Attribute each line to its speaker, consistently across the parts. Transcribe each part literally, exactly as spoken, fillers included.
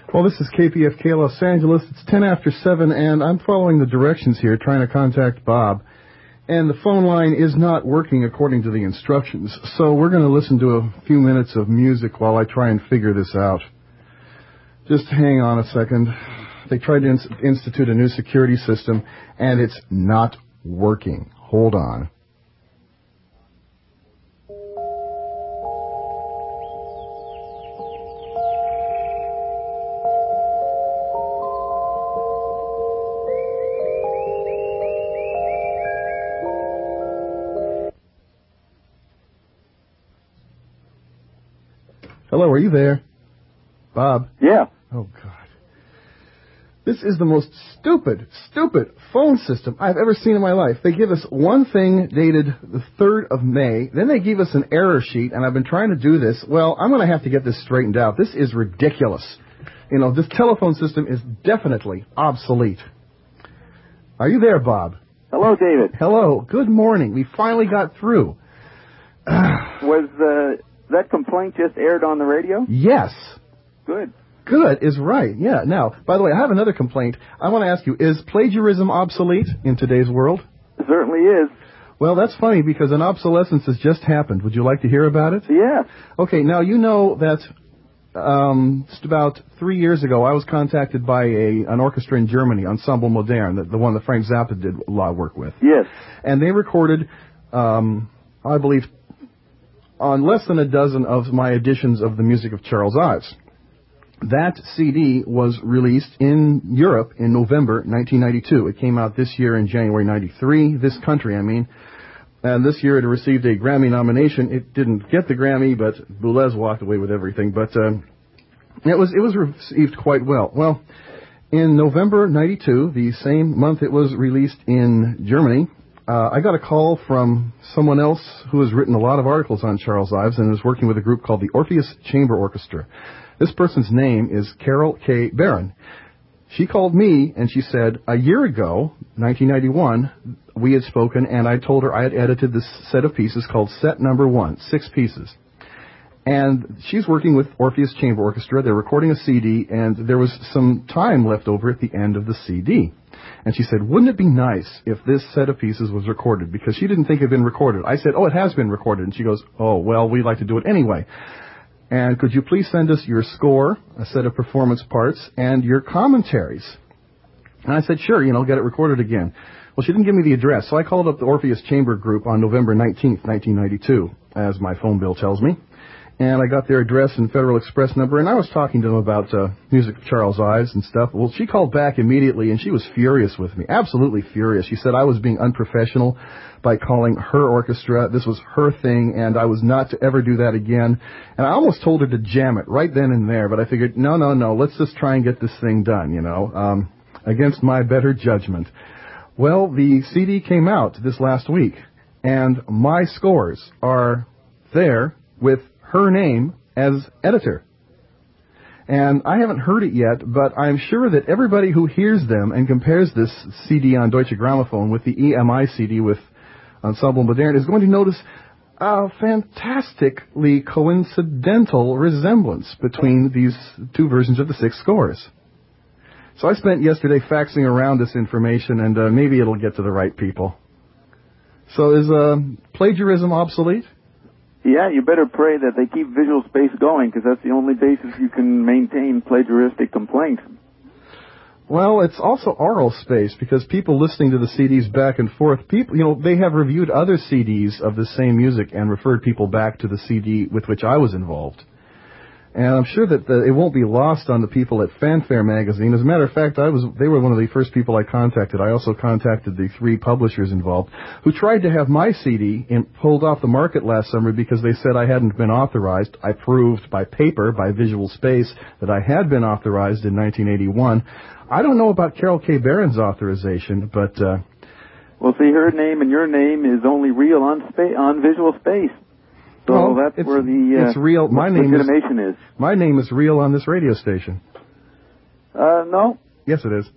Speaker 1: Well, this is K P F K Los Angeles. It's ten after seven, and I'm following the directions here, trying to contact Bob. And the phone line is not working according to the instructions. So we're going to listen to a few minutes of music while I try and figure this out. Just hang on a second. They tried to ins- institute a new security system, and it's not working. Hold on. Hello, are you there? Bob?
Speaker 2: Yeah.
Speaker 1: Oh, God. This is the most stupid, stupid phone system I've ever seen in my life. They give us one thing dated the third of May, then they give us an error sheet, and I've been trying to do this. Well, I'm going to have to get this straightened out. This is ridiculous. You know, this telephone system is definitely obsolete. Are you there, Bob?
Speaker 2: Hello, David.
Speaker 1: Hello. Good morning. We finally got through.
Speaker 2: Was uh, that complaint just aired on the radio?
Speaker 1: Yes.
Speaker 2: Good.
Speaker 1: Good is right, yeah. Now, by the way, I have another complaint. I want to ask you, is plagiarism obsolete in today's world?
Speaker 2: It certainly is.
Speaker 1: Well, that's funny because an obsolescence has just happened. Would you like to hear about it?
Speaker 2: Yeah.
Speaker 1: Okay, now you know that um, just about three years ago I was contacted by a an orchestra in Germany, Ensemble Modern, the, the one that Frank Zappa did a lot of work with.
Speaker 2: Yes.
Speaker 1: And they recorded, um, I believe, on less than a dozen of my editions of the music of Charles Ives. That C D was released in Europe in November nineteen ninety-two. It came out this year in January ninety-three, this country, I mean. And this year it received a Grammy nomination. It didn't get the Grammy, but Boulez walked away with everything. But uh, it was it was received quite well. Well, in November ninety-two, the same month it was released in Germany, uh, I got a call from someone else who has written a lot of articles on Charles Ives and is working with a group called the Orpheus Chamber Orchestra. This person's name is Carol K. Barron. She called me and she said, a year ago, nineteen ninety-one, we had spoken and I told her I had edited this set of pieces called Set Number One, six pieces. And she's working with Orpheus Chamber Orchestra. They're recording a C D and there was some time left over at the end of the C D. And she said, wouldn't it be nice if this set of pieces was recorded? Because she didn't think it had been recorded. I said, oh, it has been recorded. And she goes, oh, well, we'd like to do it anyway. And could you please send us your score, a set of performance parts, and your commentaries? And I said, sure, you know, get it recorded again. Well, she didn't give me the address, so I called up the Orpheus Chamber Group on November nineteenth, nineteen ninety-two, as my phone bill tells me. And I got their address and Federal Express number, and I was talking to them about uh, music of Charles Ives and stuff. Well, she called back immediately, and she was furious with me, absolutely furious. She said I was being unprofessional by calling her orchestra. This was her thing, and I was not to ever do that again. And I almost told her to jam it right then and there, but I figured, no, no, no, let's just try and get this thing done, you know, um, against my better judgment. Well, the C D came out this last week, and my scores are there with her name as editor. And I haven't heard it yet, but I'm sure that everybody who hears them and compares this C D on Deutsche Grammophon with the E M I C D with Ensemble Modern is going to notice a fantastically coincidental resemblance between these two versions of the six scores. So I spent yesterday faxing around this information, and uh, maybe it'll get to the right people. So is uh, plagiarism obsolete?
Speaker 2: Yeah, you better pray that they keep Visual Space going, because that's the only basis you can maintain plagiaristic complaints.
Speaker 1: Well, it's also oral space, because people listening to the C Ds back and forth, people, you know, they have reviewed other C Ds of the same music and referred people back to the C D with which I was involved. And I'm sure that the, it won't be lost on the people at Fanfare magazine. As a matter of fact, I was they were one of the first people I contacted. I also contacted the three publishers involved who tried to have my C D in, pulled off the market last summer because they said I hadn't been authorized. I proved by paper, by Visual Space, that I had been authorized in nineteen eighty-one. I don't know about Carol K. Barron's authorization, but... Uh,
Speaker 2: well, see, her name and your name is only real on spa- on Visual Space. So
Speaker 1: well,
Speaker 2: that's
Speaker 1: it's,
Speaker 2: where the uh,
Speaker 1: it's real. My name
Speaker 2: legitimation
Speaker 1: is,
Speaker 2: is.
Speaker 1: My name is real on this radio station.
Speaker 2: Uh, no.
Speaker 1: Yes, it is.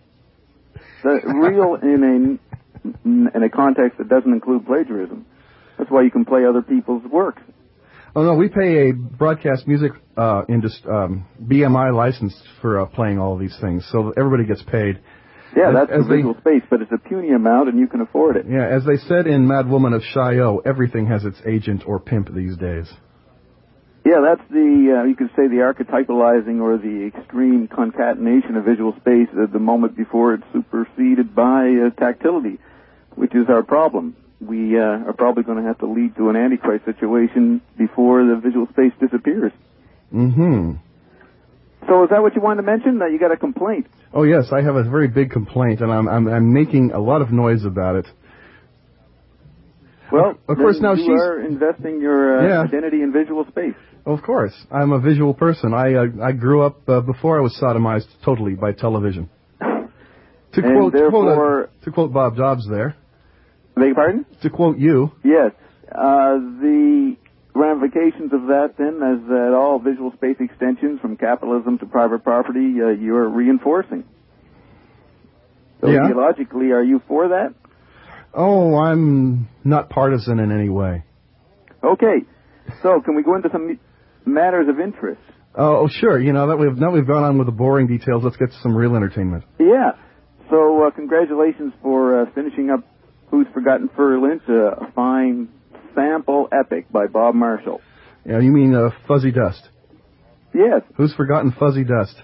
Speaker 2: The real in a in a context that doesn't include plagiarism. That's why you can play other people's works.
Speaker 1: Oh, no, we pay a broadcast music uh, industry, um, B M I license for uh, playing all of these things, so everybody gets paid.
Speaker 2: Yeah,
Speaker 1: as,
Speaker 2: that's
Speaker 1: as
Speaker 2: the visual
Speaker 1: they,
Speaker 2: space, but it's a puny amount, and you can afford it.
Speaker 1: Yeah, as they said in Mad Woman of Chaillot, everything has its agent or pimp these days.
Speaker 2: Yeah, that's the, uh, you could say the archetypalizing or the extreme concatenation of visual space at the moment before it's superseded by uh, tactility, which is our problem. We uh, are probably going to have to lead to an Antichrist situation before the visual space disappears.
Speaker 1: Mm-hmm.
Speaker 2: So is that what you wanted to mention? That you got a complaint?
Speaker 1: Oh, yes, I have a very big complaint, and I'm I'm, I'm making a lot of noise about it.
Speaker 2: Well,
Speaker 1: of, of course, now
Speaker 2: you
Speaker 1: she's...
Speaker 2: are investing your uh,
Speaker 1: yeah.
Speaker 2: identity in visual space.
Speaker 1: Of course. I'm a visual person. I uh, I grew up uh, before I was sodomized totally by television. To
Speaker 2: and
Speaker 1: quote,
Speaker 2: therefore,
Speaker 1: quote uh, to quote Bob Dobbs there.
Speaker 2: Beg your pardon?
Speaker 1: To quote you.
Speaker 2: Yes. Uh, the ramifications of that, then, is that all visual space extensions from capitalism to private property, uh, you're reinforcing. So
Speaker 1: yeah.
Speaker 2: ideologically, are you for that?
Speaker 1: Oh, I'm not partisan in any way.
Speaker 2: Okay. So, can we go into some matters of interest?
Speaker 1: Oh, oh sure. You know, that we've, now we've gone on with the boring details. Let's get to some real entertainment.
Speaker 2: Yeah. So, uh, congratulations for uh, finishing up Who's Forgotten Fur Lynch, uh, a fine sample epic by Bob Marshall.
Speaker 1: Yeah, you mean uh, Fuzzy Dust?
Speaker 2: Yes.
Speaker 1: Who's Forgotten Fuzzy Dust?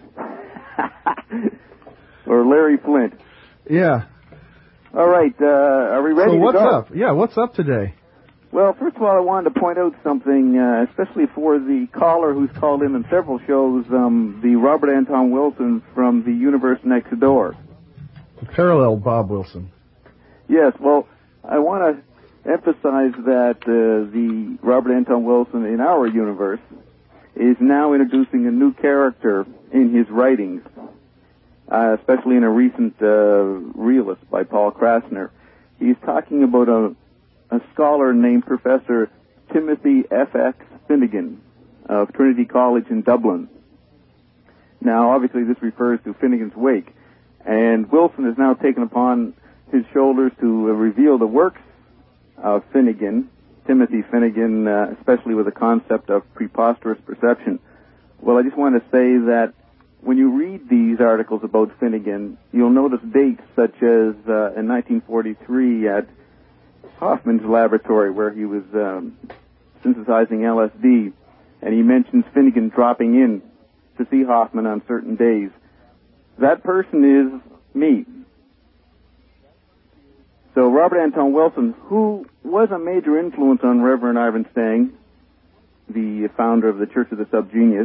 Speaker 2: Or Larry Flint.
Speaker 1: Yeah.
Speaker 2: All right, uh, are we ready
Speaker 1: so
Speaker 2: to
Speaker 1: what's
Speaker 2: go?
Speaker 1: up? Yeah, what's up today?
Speaker 2: Well, first of all, I wanted to point out something, uh, especially for the caller who's called in on several shows, um, the Robert Anton Wilson from the Universe Next Door.
Speaker 1: Parallel Bob Wilson.
Speaker 2: Yes, well, I want to emphasize that uh, the Robert Anton Wilson in our universe is now introducing a new character in his writings, uh, especially in a recent uh, realist by Paul Krasner. He's talking about a, a scholar named Professor Timothy F X Finnegan of Trinity College in Dublin. Now, obviously, this refers to Finnegan's Wake, and Wilson has now taken upon his shoulders to uh, reveal the works of Finnegan, Timothy Finnegan, uh, especially with the concept of preposterous perception. Well, I just want to say that when you read these articles about Finnegan, you'll notice dates such as uh, in nineteen forty-three at Hoffman's laboratory where he was um, synthesizing L S D, and he mentions Finnegan dropping in to see Hoffman on certain days. That person is me. So Robert Anton Wilson, who was a major influence on Reverend Ivan Stang, the founder of the Church of the Subgenius,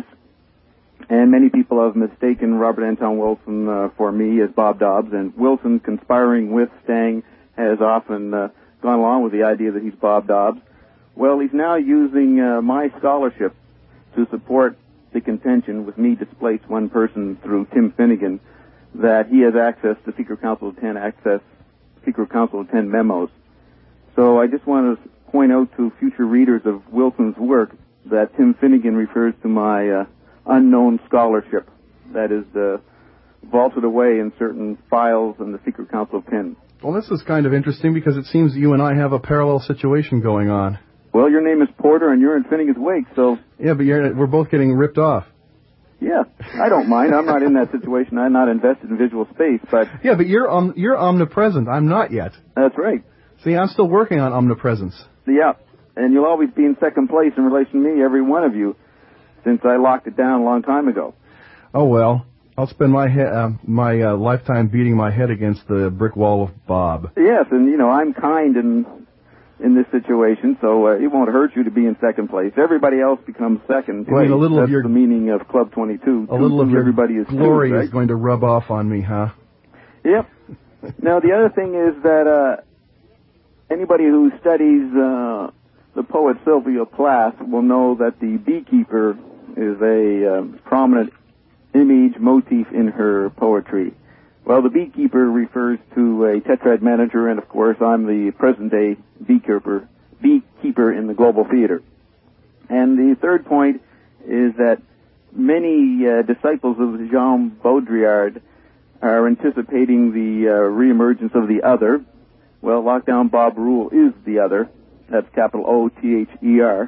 Speaker 2: and many people have mistaken Robert Anton Wilson uh, for me as Bob Dobbs, and Wilson, conspiring with Stang, has often uh, gone along with the idea that he's Bob Dobbs. Well, he's now using uh, my scholarship to support the contention with me displaced one person through Tim Finnegan that he has access to Secret Council of Ten access Secret Council of Ten memos. So I just want to point out to future readers of Wilson's work that Tim Finnegan refers to my uh, unknown scholarship that is uh, vaulted away in certain files in the Secret Council of Ten.
Speaker 1: Well, this is kind of interesting because it seems you and I have a parallel situation going on.
Speaker 2: Well, your name is Porter and you're in Finnegan's Wake, so...
Speaker 1: Yeah, but you're, we're both getting ripped off.
Speaker 2: Yeah, I don't mind. I'm not in that situation. I'm not invested in visual space, but...
Speaker 1: Yeah, but you're um, you're omnipresent. I'm not yet.
Speaker 2: That's right.
Speaker 1: See, I'm still working on omnipresence.
Speaker 2: Yeah, and you'll always be in second place in relation to me, every one of you, since I locked it down a long time ago.
Speaker 1: Oh, well, I'll spend my he- uh, my uh, lifetime beating my head against the brick wall of Bob.
Speaker 2: Yes, and, you know, I'm kind in, in this situation, so uh, it won't hurt you to be in second place. Everybody else becomes second place.
Speaker 1: I mean, a little
Speaker 2: That's
Speaker 1: of your,
Speaker 2: the meaning of Club twenty-two.
Speaker 1: A little of your
Speaker 2: everybody is
Speaker 1: glory
Speaker 2: two, right?
Speaker 1: is going to rub off on me, huh?
Speaker 2: Yep. Now, the other thing is that uh, anybody who studies uh, the poet Sylvia Plath will know that the beekeeper is a uh, prominent image motif in her poetry. Well, the beekeeper refers to a tetrad manager, and of course, I'm the present-day beekeeper, beekeeper in the global theater. And the third point is that many uh, disciples of Jean Baudrillard are anticipating the uh, reemergence of the other. Well, Lockdown Bob Rule is the other. That's capital O T H E R.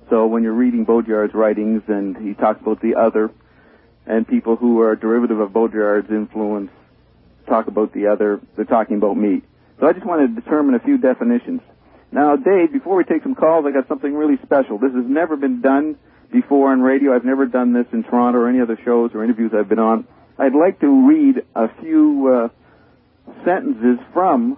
Speaker 2: So when you're reading Baudrillard's writings, and he talks about the other, and people who are derivative of Baudrillard's influence talk about the other, they're talking about me. So I just want to determine a few definitions. Now, Dave, before we take some calls, I got something really special. This has never been done before on radio. I've never done this in Toronto or any other shows or interviews I've been on. I'd like to read a few uh, sentences from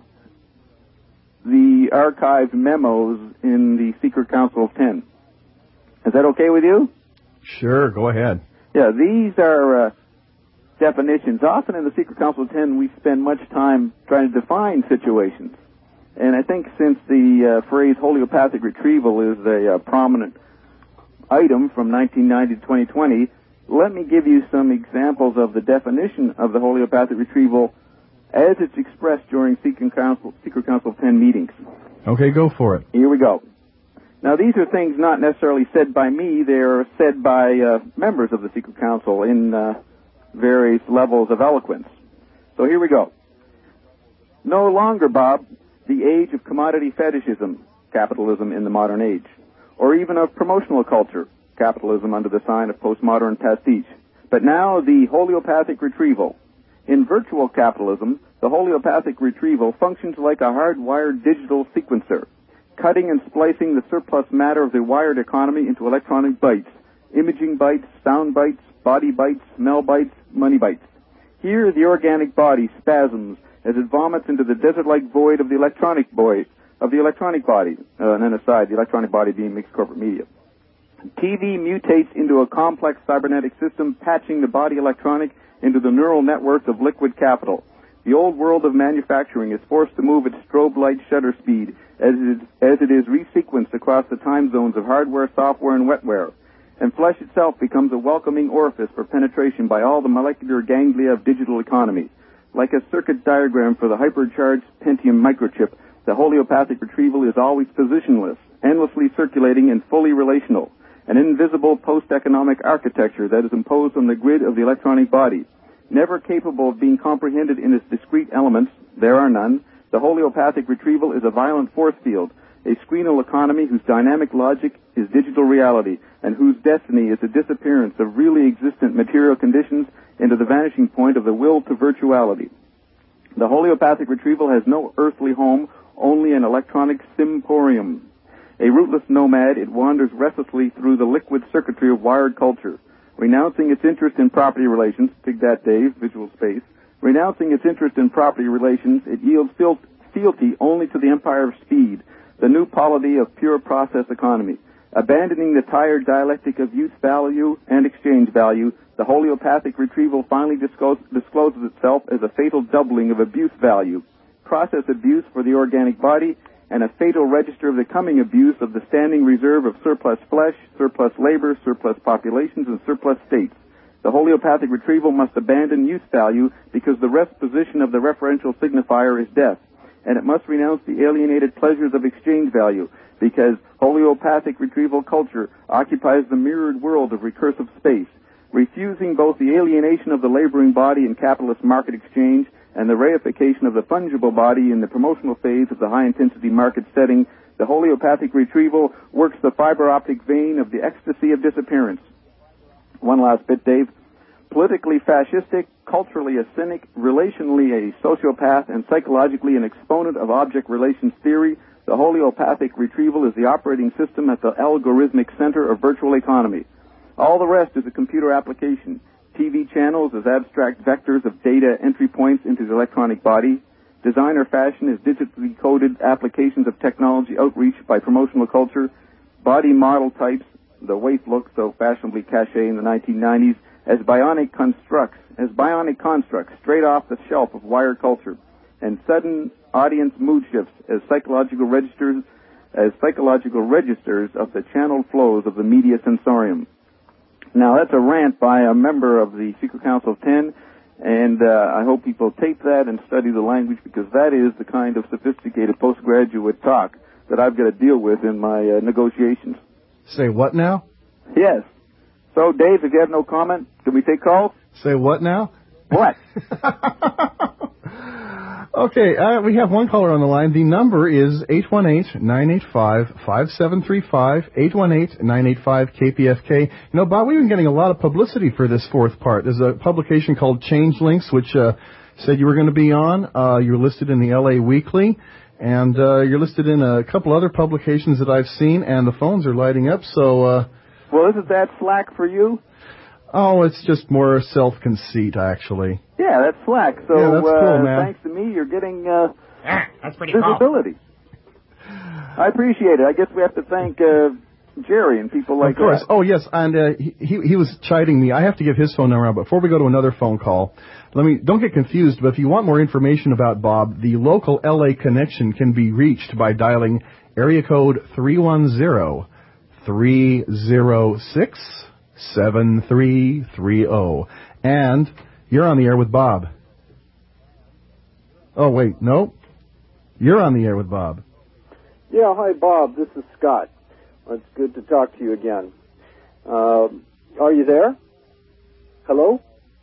Speaker 2: the archived memos in the Secret Council of Ten. Is that okay with you?
Speaker 1: Sure, go ahead.
Speaker 2: Yeah, these are uh, definitions. Often in the Secret Council of Ten, we spend much time trying to define situations. And I think since the uh, phrase holeopathic retrieval is a uh, prominent item from nineteen ninety to twenty twenty, let me give you some examples of the definition of the holeopathic retrieval as it's expressed during Secret Council, Secret Council of Ten meetings.
Speaker 1: Okay, go for it.
Speaker 2: Here we go. Now, these are things not necessarily said by me. They're said by uh, members of the Secret Council in uh, various levels of eloquence. So here we go. No longer, Bob, the age of commodity fetishism, capitalism in the modern age, or even of promotional culture, capitalism under the sign of postmodern pastiche, but now the holeopathic retrieval. In virtual capitalism, the holeopathic retrieval functions like a hardwired digital sequencer, cutting and splicing the surplus matter of the wired economy into electronic bytes, imaging bytes, sound bytes, body bytes, smell bytes, money bytes. Here, the organic body spasms as it vomits into the desert-like void of the electronic void, of the electronic body, uh, and then aside, the electronic body being mixed corporate media. T V mutates into a complex cybernetic system, patching the body electronic into the neural networks of liquid capital. The old world of manufacturing is forced to move at strobe light shutter speed as it, is, as it is resequenced across the time zones of hardware, software, and wetware. And flesh itself becomes a welcoming orifice for penetration by all the molecular ganglia of digital economy. Like a circuit diagram for the hypercharged Pentium microchip, the holeopathic retrieval is always positionless, endlessly circulating and fully relational, an invisible post-economic architecture that is imposed on the grid of the electronic body. Never capable of being comprehended in its discrete elements, there are none, the holeopathic retrieval is a violent force field, a screenal economy whose dynamic logic is digital reality, and whose destiny is the disappearance of really existent material conditions into the vanishing point of the will to virtuality. The holeopathic retrieval has no earthly home, only an electronic symporium. A rootless nomad, it wanders restlessly through the liquid circuitry of wired culture. Renouncing its interest in property relations, take that, Dave, visual space. Renouncing its interest in property relations, it yields fealty only to the empire of speed, the new polity of pure process economy. Abandoning the tired dialectic of use value and exchange value, the holeopathic retrieval finally disclose, discloses itself as a fatal doubling of abuse value, process abuse for the organic body, and a fatal register of the coming abuse of the standing reserve of surplus flesh, surplus labor, surplus populations, and surplus states. The holeopathic retrieval must abandon use value because the rest position of the referential signifier is death, and it must renounce the alienated pleasures of exchange value because holeopathic retrieval culture occupies the mirrored world of recursive space, refusing both the alienation of the laboring body in capitalist market exchange and the reification of the fungible body in the promotional phase of the high-intensity market setting. The holeopathic retrieval works the fiber optic vein of the ecstasy of disappearance. One last bit, Dave. Politically fascistic, culturally a cynic, relationally a sociopath, and psychologically an exponent of object relations theory, the holeopathic retrieval is the operating system at the algorithmic center of virtual economy. All the rest is a computer application. T V channels as abstract vectors of data entry points into the electronic body. Designer fashion is digitally coded applications of technology outreach by promotional culture. Body model types, the waif look so fashionably cachet in the nineteen nineties, as bionic constructs, as bionic constructs straight off the shelf of wired culture. And sudden audience mood shifts as psychological registers, as psychological registers of the channeled flows of the media sensorium. Now, that's a rant by a member of the Secret Council of Ten, and uh, I hope people tape that and study the language because that is the kind of sophisticated postgraduate talk that I've got to deal with in my uh, negotiations.
Speaker 1: Say what now?
Speaker 2: Yes. So, Dave, if you have no comment, can we take calls?
Speaker 1: Say what now?
Speaker 2: What?
Speaker 1: Okay, uh, we have one caller on the line. The number is eight one eight, nine eight five, five seven three five, eight one eight, nine eight five, K P F K. You know, Bob, we've been getting a lot of publicity for this fourth part. There's a publication called Change Links, which uh, said you were going to be on. Uh, you're listed in the L A Weekly, and uh, you're listed in a couple other publications that I've seen, and the phones are lighting up, so... Uh,
Speaker 2: well, isn't that slack for you?
Speaker 1: Oh, it's just more self-conceit, actually.
Speaker 2: Yeah, that's slack. So,
Speaker 1: yeah, that's cool,
Speaker 2: uh,
Speaker 1: man.
Speaker 2: thanks to me, you're getting uh,
Speaker 3: yeah, that's pretty
Speaker 2: visibility. Cool. I appreciate it. I guess we have to thank uh, Jerry and people like
Speaker 1: that. Of course.
Speaker 2: that.
Speaker 1: Oh, yes, and uh, he, he he was chiding me. I have to give his phone number out. Before we go to another phone call, let me don't get confused, but if you want more information about Bob, the local L A connection can be reached by dialing area code three one zero, three zero six, seven three three zero. And you're on the air with Bob. Oh, wait, no. You're on the air with Bob.
Speaker 4: Yeah, hi, Bob. This is Scott. It's good to talk to you again. Uh, are you there? Hello?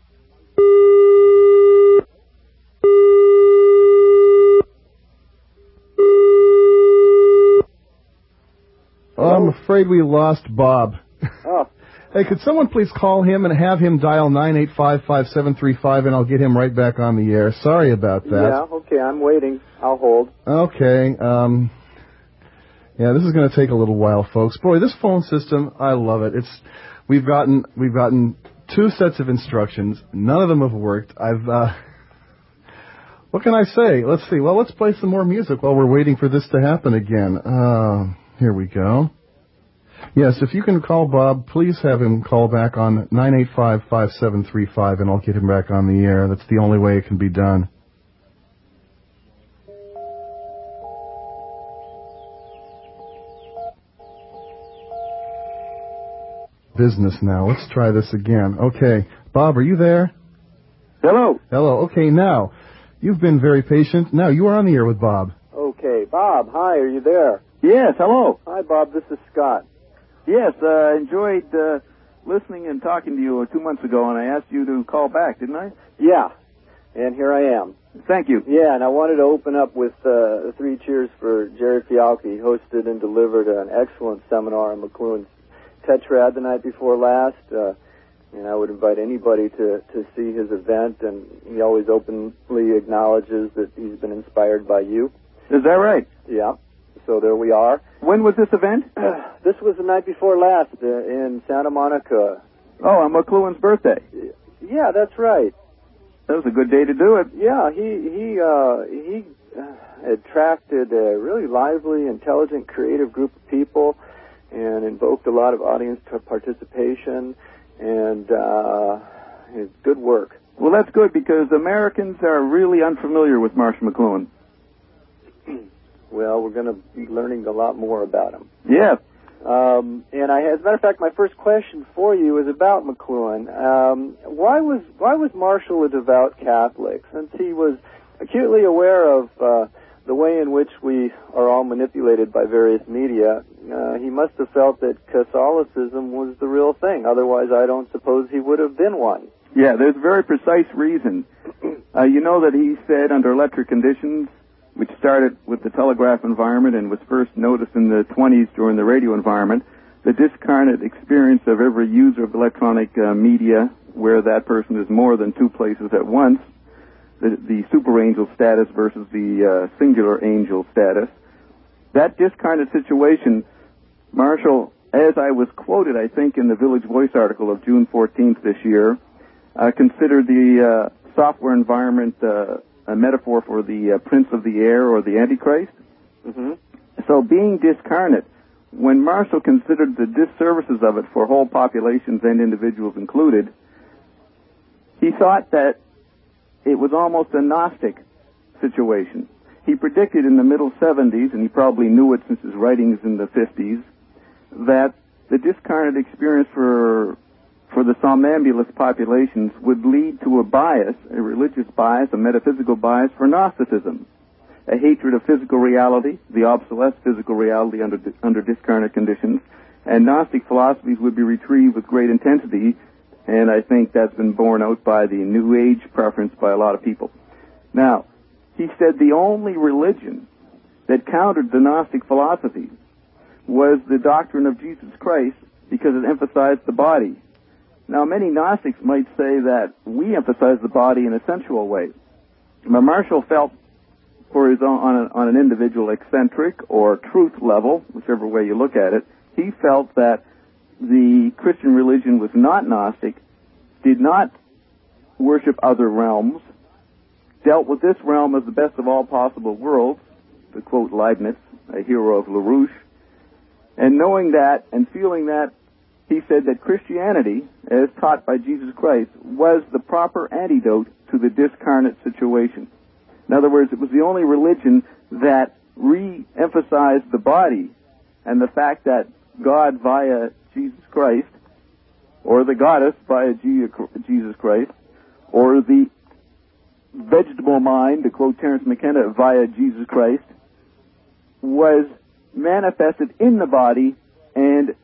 Speaker 1: Oh, I'm afraid we lost Bob.
Speaker 4: Oh.
Speaker 1: Hey, could someone please call him and have him dial nine eight five, five seven three five, and I'll get him right back on the air. Sorry about that.
Speaker 4: Yeah, okay, I'm waiting. I'll hold.
Speaker 1: Okay, um... yeah, this is going to take a little while, folks. Boy, this phone system, I love it. It's we've gotten we've gotten two sets of instructions. None of them have worked. I've uh what can I say? Let's see. Well, let's play some more music while we're waiting for this to happen again. Uh here we go. Yes, if you can call Bob, please have him call back on nine eight five, five seven three five, and I'll get him back on the air. That's the only way it can be done. Business now. Let's try this again. Okay. Bob, are you there?
Speaker 2: Hello.
Speaker 1: Hello. Okay, now, you've been very patient. Now, you are on the air with Bob.
Speaker 4: Okay. Bob, hi, are you there?
Speaker 2: Yes, hello.
Speaker 4: Hi, Bob, this is Scott.
Speaker 2: Yes, I uh, enjoyed uh, listening and talking to you two months ago, and I asked you to call back, didn't I?
Speaker 4: Yeah, and here I am.
Speaker 2: Thank you.
Speaker 4: Yeah, and I wanted to open up with uh, three cheers for Jerry Fialki. He hosted and delivered an excellent seminar in McLuhan's Tetrad the night before last, uh, and I would invite anybody to, to see his event, and he always openly acknowledges that he's been inspired by you.
Speaker 2: Is that right?
Speaker 4: Yeah, so there we are.
Speaker 2: When was this event?
Speaker 4: Uh, this was the night before last uh, in Santa Monica.
Speaker 2: Oh, on McLuhan's birthday.
Speaker 4: Yeah, that's right.
Speaker 2: That was a good day to do it.
Speaker 4: Yeah, he, he, uh, he uh, attracted a really lively, intelligent, creative group of people, and invoked a lot of audience participation, and uh, good work.
Speaker 2: Well, that's good, because Americans are really unfamiliar with Marshall McLuhan.
Speaker 4: Well, we're going to be learning a lot more about him.
Speaker 2: Yeah.
Speaker 4: Um, and I, as a matter of fact, my first question for you is about McLuhan. Um, why was why was Marshall a devout Catholic? Since he was acutely aware of uh, the way in which we are all manipulated by various media, uh, he must have felt that Catholicism was the real thing. Otherwise, I don't suppose he would have been one.
Speaker 2: Yeah, there's a very precise reason. Uh, you know that he said under electric conditions, which started with the telegraph environment and was first noticed in the twenties during the radio environment, the discarnate experience of every user of electronic uh, media, where that person is more than two places at once, the, the super angel status versus the uh, singular angel status. That discarnate situation, Marshall, as I was quoted, I think, in the Village Voice article of June fourteenth this year, uh, considered the uh, software environment uh, a metaphor for the uh, prince of the air or the Antichrist.
Speaker 4: Mm-hmm.
Speaker 2: So being discarnate, when Marshall considered the disservices of it for whole populations and individuals included, he thought that it was almost a Gnostic situation. He predicted in the middle seventies, and he probably knew it since his writings in the fifties, that the discarnate experience for for the somnambulist populations would lead to a bias, a religious bias, a metaphysical bias for Gnosticism, a hatred of physical reality, the obsolete physical reality under under discarnate conditions, and Gnostic philosophies would be retrieved with great intensity, and I think that's been borne out by the New Age preference by a lot of people. Now, he said the only religion that countered the Gnostic philosophy was the doctrine of Jesus Christ because it emphasized the body. Now, many Gnostics might say that we emphasize the body in a sensual way. But Marshall felt, for his own, on, a, on an individual eccentric or truth level, whichever way you look at it, he felt that the Christian religion was not Gnostic, did not worship other realms, dealt with this realm as the best of all possible worlds, to quote Leibniz, a hero of LaRouche, and knowing that and feeling that, he said that Christianity, as taught by Jesus Christ, was the proper antidote to the discarnate situation. In other words, it was the only religion that re-emphasized the body and the fact that God via Jesus Christ, or the goddess via Jesus Christ, or the vegetable mind, to quote Terence McKenna, via Jesus Christ, was manifested in the body, and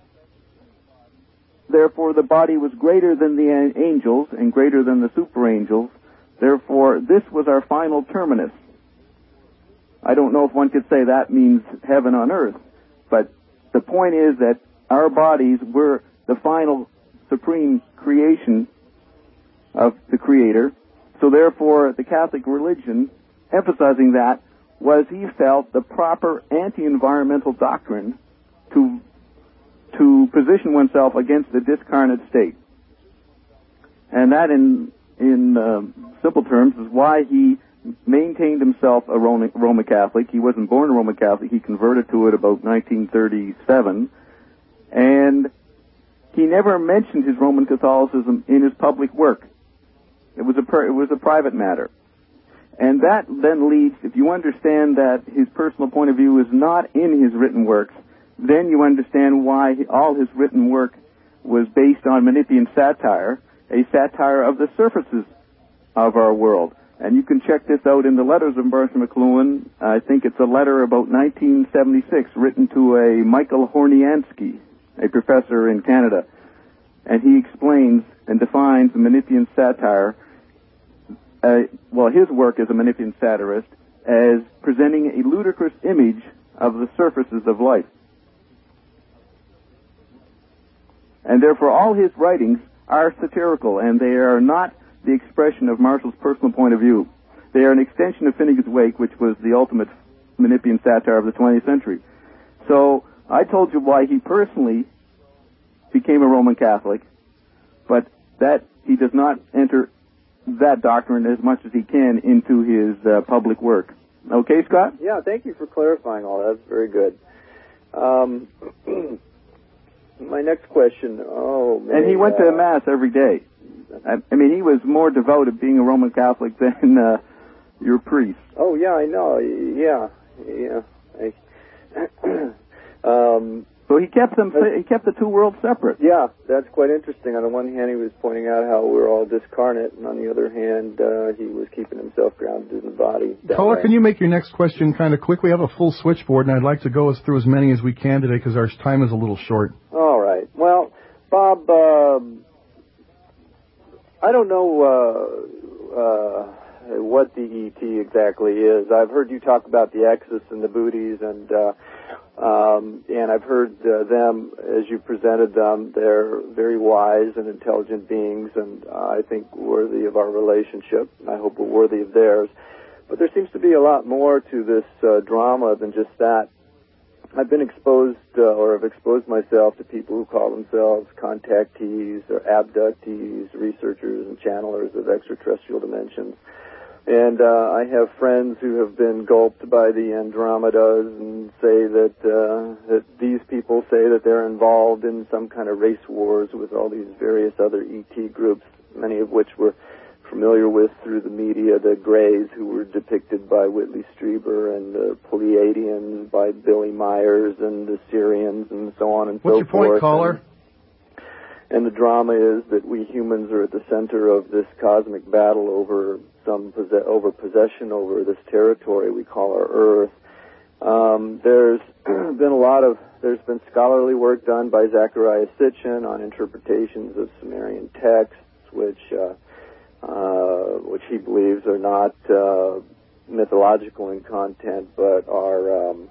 Speaker 2: therefore the body was greater than the angels and greater than the super angels. Therefore, this was our final terminus. I don't know if one could say that means heaven on earth, but the point is that our bodies were the final supreme creation of the Creator. So therefore, the Catholic religion, emphasizing that, was, he felt, the proper anti-environmental doctrine to to position oneself against the discarnate state. And that, in in uh, simple terms, is why he maintained himself a Roman, Roman Catholic. He wasn't born a Roman Catholic. He converted to it about nineteen thirty-seven. And he never mentioned his Roman Catholicism in his public work. It was a per, it was a private matter. And that then leads, if you understand that his personal point of view is not in his written works, then you understand why he, all his written work was based on Menippean satire, a satire of the surfaces of our world. And you can check this out in the letters of Marshall McLuhan. I think it's a letter about nineteen seventy-six written to a Michael Horniansky, a professor in Canada. And he explains and defines Menippean satire, uh, well, his work as a Menippean satirist, as presenting a ludicrous image of the surfaces of life. And therefore all his writings are satirical, and they are not the expression of Marshall's personal point of view. They are an extension of Finnegan's Wake, which was the ultimate Menippean satire of the twentieth century. So I told you why he personally became a Roman Catholic, but that he does not enter that doctrine as much as he can into his uh, public work. Okay, Scott?
Speaker 4: Yeah, thank you for clarifying all that. That's very good. Um, my next question, oh, man.
Speaker 2: And he went uh, to Mass every day. I, I mean, he was more devout of being a Roman Catholic than uh, your priest.
Speaker 4: Oh, yeah, I know. Yeah, yeah. I, um...
Speaker 2: So he kept them. He kept the two worlds separate.
Speaker 4: Yeah, that's quite interesting. On the one hand, he was pointing out how we're all discarnate, and on the other hand, uh, he was keeping himself grounded in the body.
Speaker 1: Caller, can you make your next question kind of quick? We have a full switchboard, and I'd like to go us through as many as we can today because our time is a little short.
Speaker 4: All right. Well, Bob, uh, I don't know uh, uh, what the E T exactly is. I've heard you talk about the Exus and the Booties, and uh, Um, and I've heard uh, them, as you presented them, they're very wise and intelligent beings, and uh, I think worthy of our relationship. I hope we're worthy of theirs. But there seems to be a lot more to this uh, drama than just that. I've been exposed, uh, or have exposed myself to people who call themselves contactees or abductees, researchers and channelers of extraterrestrial dimensions. And uh, I have friends who have been gulped by the Andromedas and say that uh, that these people say that they're involved in some kind of race wars with all these various other E T groups, many of which we're familiar with through the media, the Greys, who were depicted by Whitley Strieber, and the Pleiadians by Billy Myers, and the Syrians, and so on and
Speaker 1: What's
Speaker 4: so forth.
Speaker 1: What's your point, caller?
Speaker 4: And, and the drama is that we humans are at the center of this cosmic battle over some possess- over possession over this territory we call our Earth. Um, there's been a lot of there's been scholarly work done by Zachariah Sitchin on interpretations of Sumerian texts, which uh, uh, which he believes are not uh, mythological in content, but are um,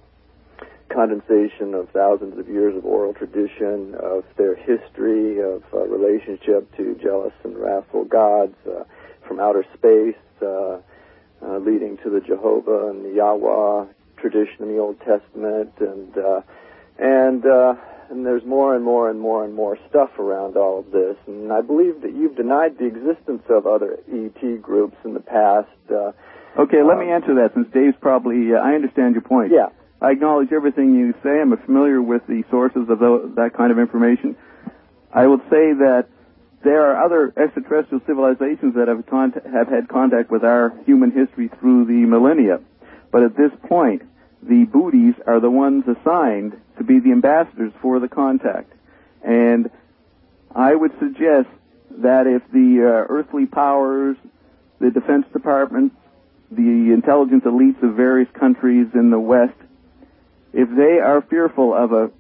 Speaker 4: condensation of thousands of years of oral tradition, of their history, of uh, relationship to jealous and wrathful gods uh, from outer space, uh, uh, leading to the Jehovah and the Yahweh tradition in the Old Testament, and uh, and uh, and there's more and more and more and more stuff around all of this. And I believe that you've denied the existence of other E T groups in the past. Uh,
Speaker 2: okay, let
Speaker 4: um,
Speaker 2: me answer that, since Dave's probably, uh, I understand your point.
Speaker 4: Yeah.
Speaker 2: I acknowledge everything you say. I'm familiar with the sources of the, that kind of information. I would say that there are other extraterrestrial civilizations that have, cont- have had contact with our human history through the millennia. But at this point, the booties are the ones assigned to be the ambassadors for the contact. And I would suggest that if the uh, earthly powers, the Defense Department, the intelligence elites of various countries in the West, if they are fearful of a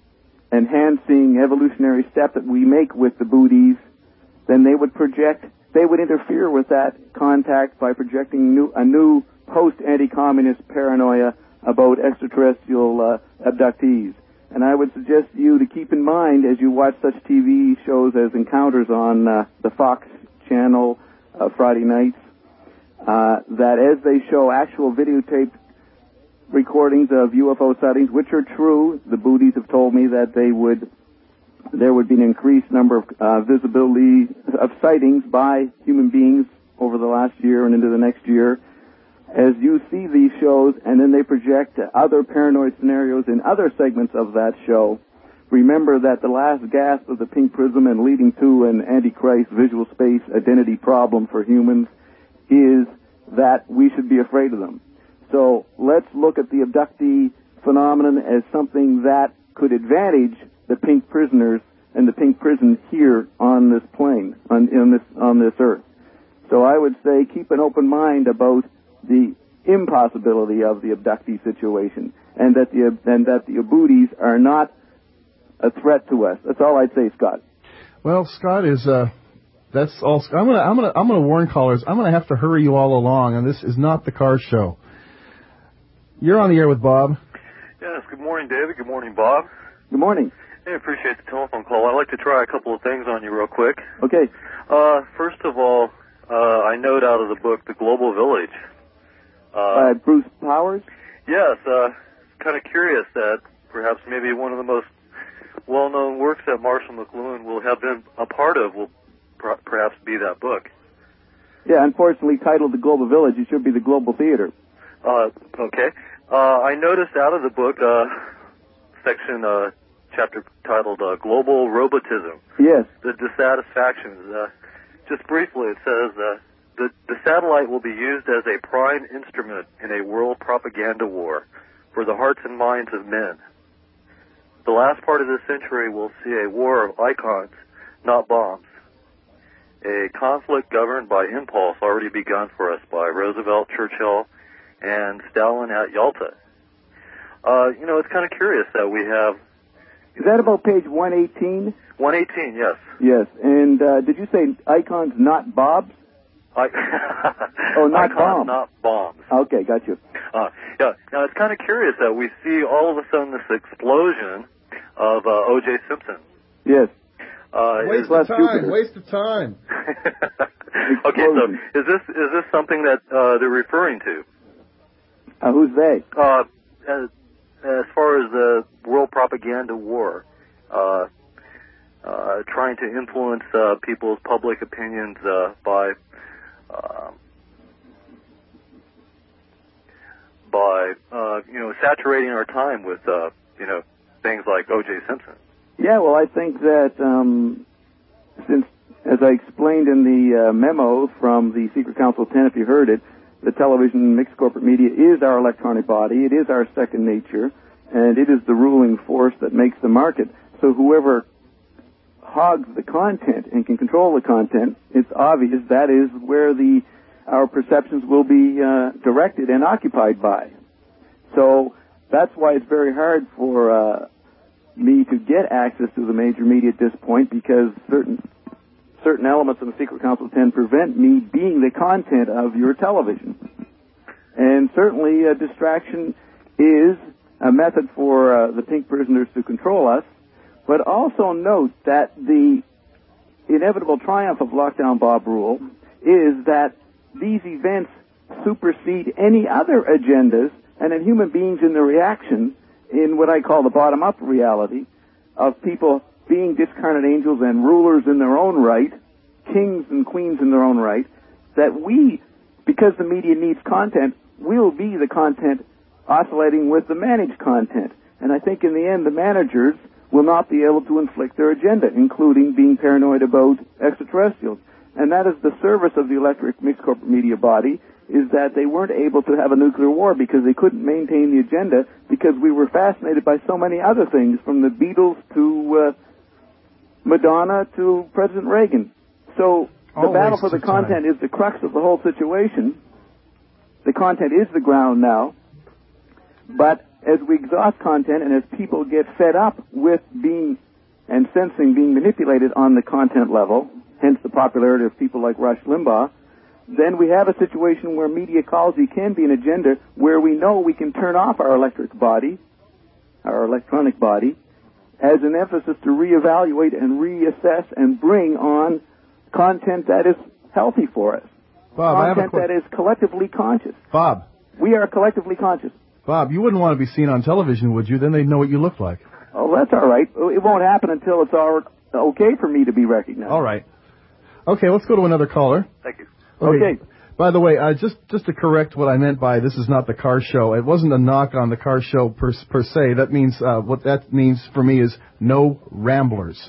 Speaker 2: enhancing evolutionary step that we make with the booties, then they would project, they would interfere with that contact by projecting new, a new post-anti-communist paranoia about extraterrestrial uh, abductees. And I would suggest you to keep in mind as you watch such T V shows as Encounters on uh, the Fox channel uh, Friday nights, uh, that as they show actual videotaped recordings of U F O sightings, which are true, the booties have told me that they would, there would be an increased number of uh, visibility of sightings by human beings over the last year and into the next year. As you see these shows, and then they project other paranoid scenarios in other segments of that show, remember that the last gasp of the pink prism and leading to an Antichrist visual space identity problem for humans is that we should be afraid of them. So let's look at the abductee phenomenon as something that could advantage the pink prisoners and the pink prison here on this plane, on, in this, on this earth. So I would say keep an open mind about the impossibility of the abductee situation, and that the and that the booties are not a threat to us. That's all I'd say, Scott.
Speaker 1: Well, Scott is. Uh, that's all. I'm gonna. I'm gonna. I'm gonna warn callers. I'm gonna have to hurry you all along, and this is not the car show. You're on the air with Bob.
Speaker 3: Yes. Good morning, David. Good morning, Bob.
Speaker 4: Good morning.
Speaker 3: Hey, I appreciate the telephone call. I'd like to try a couple of things on you real quick.
Speaker 4: Okay.
Speaker 3: Uh, first of all, uh, I note out of the book The Global Village.
Speaker 4: Uh, uh, Bruce Powers?
Speaker 3: Yes, uh, kind of curious that perhaps maybe one of the most well-known works that Marshall McLuhan will have been a part of will per- perhaps be that book.
Speaker 4: Yeah, unfortunately titled The Global Village, it should be The Global Theater.
Speaker 3: Uh, okay. Uh, I noticed out of the book, uh, section, uh, chapter titled, uh, Global Robotism.
Speaker 4: Yes.
Speaker 3: The dissatisfactions. Uh, just briefly, it says, uh, The, the satellite will be used as a prime instrument in a world propaganda war for the hearts and minds of men. The last part of this century will see a war of icons, not bombs. A conflict governed by impulse already begun for us by Roosevelt, Churchill, and Stalin at Yalta. Uh, you know, it's kind of curious that we have...
Speaker 4: Is that about page one eighteen?
Speaker 3: one eighteen, yes.
Speaker 4: Yes, and uh, did you say icons, not bobs?
Speaker 3: I,
Speaker 4: oh, not
Speaker 3: icons,
Speaker 4: bombs.
Speaker 3: not bombs.
Speaker 4: Okay, got you.
Speaker 3: Uh, yeah. Now, it's kind of curious that we see all of a sudden this explosion of uh, O J Simpson.
Speaker 4: Yes.
Speaker 3: Uh,
Speaker 1: waste
Speaker 3: is,
Speaker 1: of time. Waste of time.
Speaker 3: Okay, so is this is this something that uh, they're referring to?
Speaker 4: Uh, who's they?
Speaker 3: Uh, as, as far as the world propaganda war, uh, uh, trying to influence uh, people's public opinions uh, by uh, by uh, you know saturating our time with uh, you know things like O J Simpson.
Speaker 4: Yeah, well, I think that um, since, as I explained in the uh, memo from the Secret Council of Ten, if you heard it, the television mixed corporate media is our electronic body. It is our second nature, and it is the ruling force that makes the market. So whoever hogs the content and can control the content, it's obvious that is where the our perceptions will be uh, directed and occupied by. So that's why it's very hard for uh, me to get access to the major media at this point, because certain certain elements of the Secret Council of Ten prevent me being the content of your television.
Speaker 2: And certainly a distraction is a method for uh, the pink prisoners to control us. But also note that the inevitable triumph of Lockdown Bob rule is that these events supersede any other agendas, and then human beings in the reaction in what I call the bottom-up reality of people being discarnate angels and rulers in their own right, kings and queens in their own right, that we, because the media needs content, will be the content oscillating with the managed content. And I think in the end the managers will not be able to inflict their agenda, including being paranoid about extraterrestrials. And that is the service of the electric mixed corporate media body, is that they weren't able to have a nuclear war because they couldn't maintain the agenda because we were fascinated by so many other things, from the Beatles to uh, Madonna to President Reagan. So the
Speaker 1: All
Speaker 2: battle for
Speaker 1: wastes
Speaker 2: the
Speaker 1: of
Speaker 2: content
Speaker 1: time.
Speaker 2: is the crux of the whole situation. The content is the ground now. But as we exhaust content and as people get fed up with being and sensing being manipulated on the content level, hence the popularity of people like Rush Limbaugh, then we have a situation where media ecology can be an agenda where we know we can turn off our electric body, our electronic body, as an emphasis to reevaluate and reassess and bring on content that is healthy for us.
Speaker 1: Bob, I have a
Speaker 2: content
Speaker 1: que-
Speaker 2: that is collectively conscious.
Speaker 1: Bob,
Speaker 2: We are collectively conscious.
Speaker 1: Bob, you wouldn't want to be seen on television, would you? Then they'd know what you look like.
Speaker 2: Oh, that's all right. It won't happen until it's all okay for me to be recognized.
Speaker 1: All right. Okay, let's go to another caller.
Speaker 3: Thank you.
Speaker 2: Okay.
Speaker 1: By the way, uh, just just to correct what I meant by this is not the car show. It wasn't a knock on the car show per, per se. That means uh, what that means for me is no ramblers.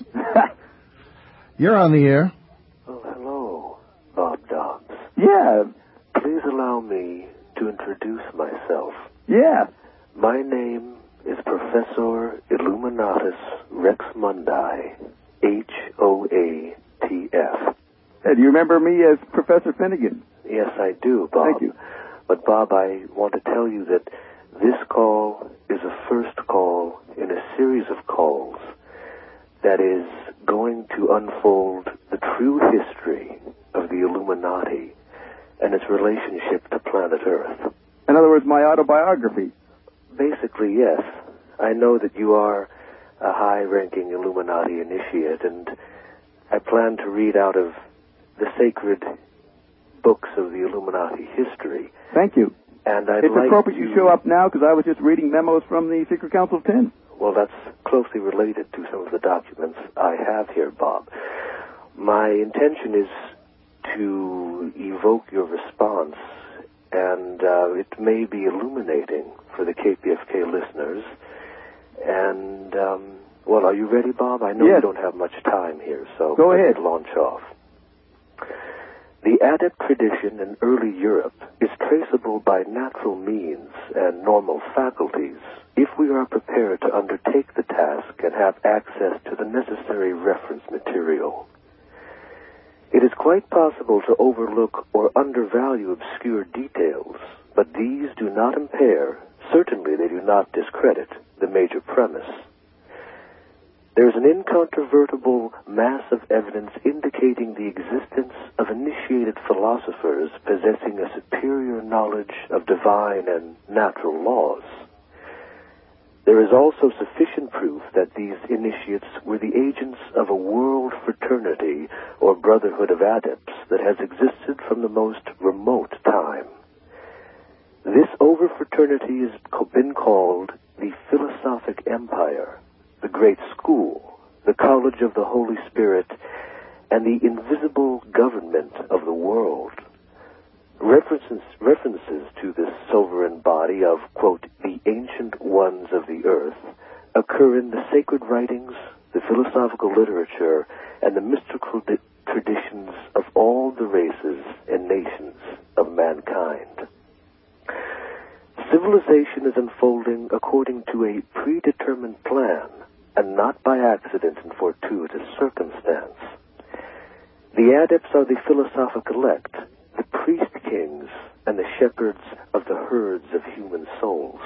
Speaker 1: You're on the air.
Speaker 5: Oh, hello, Bob Dobbs.
Speaker 2: Yeah.
Speaker 5: Please allow me to introduce myself.
Speaker 2: Yeah.
Speaker 5: My name is Professor Illuminatus Rex Mundi, H O A T F.
Speaker 2: Uh, do you remember me as Professor Finnegan?
Speaker 5: Yes, I do, Bob.
Speaker 2: Thank you.
Speaker 5: But, Bob, I want to tell you that this call is a first call in a series of calls that is going to unfold the true history of the Illuminati and its relationship to planet Earth.
Speaker 2: In other words, my autobiography.
Speaker 5: Basically, yes. I know that you are a high-ranking Illuminati initiate, and I plan to read out of the sacred books of the Illuminati history.
Speaker 2: Thank you.
Speaker 5: And I'd
Speaker 2: It's
Speaker 5: like
Speaker 2: appropriate
Speaker 5: to...
Speaker 2: you show up now because I was just reading memos from the Secret Council of Ten.
Speaker 5: Well, that's closely related to some of the documents I have here, Bob. My intention is to evoke your response, and uh, it may be illuminating for the K P F K listeners. And, um, well, are you ready, Bob? I know
Speaker 2: Yes.
Speaker 5: you don't have much time here, so
Speaker 2: Go
Speaker 5: let's
Speaker 2: ahead.
Speaker 5: launch off. The adept tradition in early Europe is traceable by natural means and normal faculties if we are prepared to undertake the task and have access to the necessary reference material. It is quite possible to overlook or undervalue obscure details, but these do not impair, certainly they do not discredit, the major premise. There is an incontrovertible mass of evidence indicating the existence of initiated philosophers possessing a superior knowledge of divine and natural laws. There is also sufficient proof that these initiates were the agents of a world fraternity or brotherhood of adepts that has existed from the most remote time. This over-fraternity has been called the Philosophic Empire, the Great School, the College of the Holy Spirit, and the invisible government of the world. References, references to this sovereign body of, quote, the ancient ones of the earth occur in the sacred writings, the philosophical literature, and the mystical di- traditions of all the races and nations of mankind. Civilization is unfolding according to a predetermined plan, and not by accident and fortuitous circumstance. The adepts are the philosophic elect, the priest kings, and the shepherds of the herds of human souls.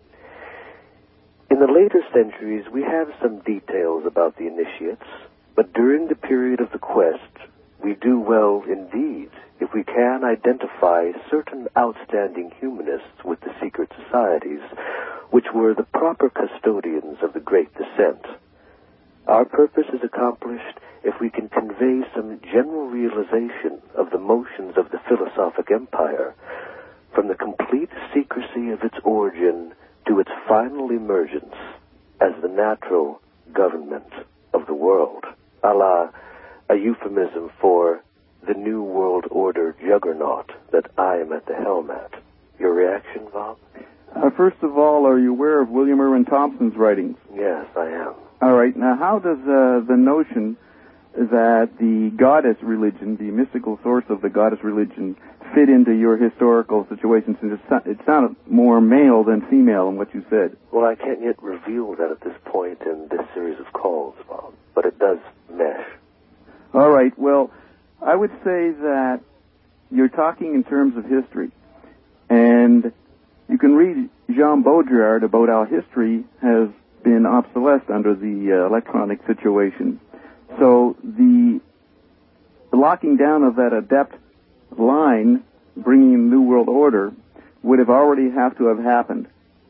Speaker 5: In the later centuries, we have some details about the initiates, but during the period of the quest, we do well indeed if we can identify certain outstanding humanists with the secret societies, which were the proper custodians of the Great Descent. Our purpose is accomplished if we can convey some general realization of the motions of the philosophic empire, from the complete secrecy of its origin to its final emergence as the natural government of the world, a la a euphemism for the New World Order juggernaut that I am at the helm at. Your reaction, Bob?
Speaker 2: Uh, first of all, are you aware of William Irwin Thompson's writings?
Speaker 5: Yes, I am.
Speaker 2: All right. Now, how does uh, the notion that the goddess religion, the mystical source of the goddess religion, fit into your historical situation? Since it sounded more male than female in what you said.
Speaker 5: Well, I can't yet reveal that at this point in this series of calls, Bob, but it does mesh.
Speaker 2: All right. Well, I would say that you're talking in terms of history, and you can read Jean Baudrillard about how history has been obsolesced under the uh, electronic situation. So the locking down of that adept line, bringing in New World Order, would have already have to have happened.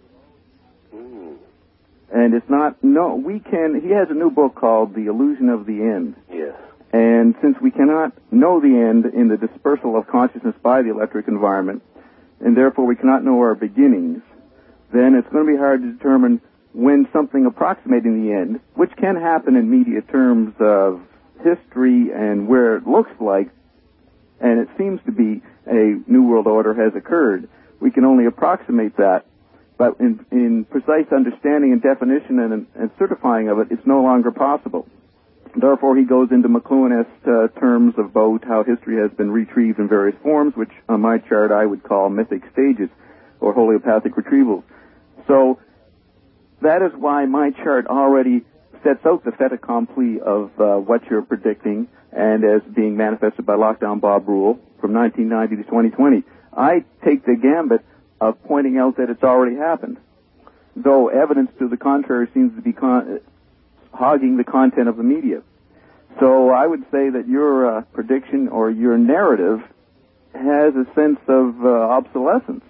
Speaker 5: Mm.
Speaker 2: And it's not, no, we can, he has a new book called The Illusion of the End.
Speaker 5: Yes.
Speaker 2: And since we cannot know the end in the dispersal of consciousness by the electric environment, and therefore we cannot know our beginnings, then it's going to be hard to determine when something approximating the end, which can happen in media terms of history and where it looks like, and it seems to be a New World Order has occurred. We can only approximate that, but in, in precise understanding and definition and, and certifying of it, it's no longer possible. Therefore, he goes into McLuhan-esque uh, terms about how history has been retrieved in various forms, which on my chart I would call mythic stages or homeopathic retrievals. So that is why my chart already sets out the fait accompli of uh, what you're predicting and as being manifested by Lockdown Bob Rule from nineteen ninety to twenty twenty. I take the gambit of pointing out that it's already happened, though evidence to the contrary seems to be con- hogging the content of the media. So I would say that your uh, prediction or your narrative has a sense of uh, obsolescence.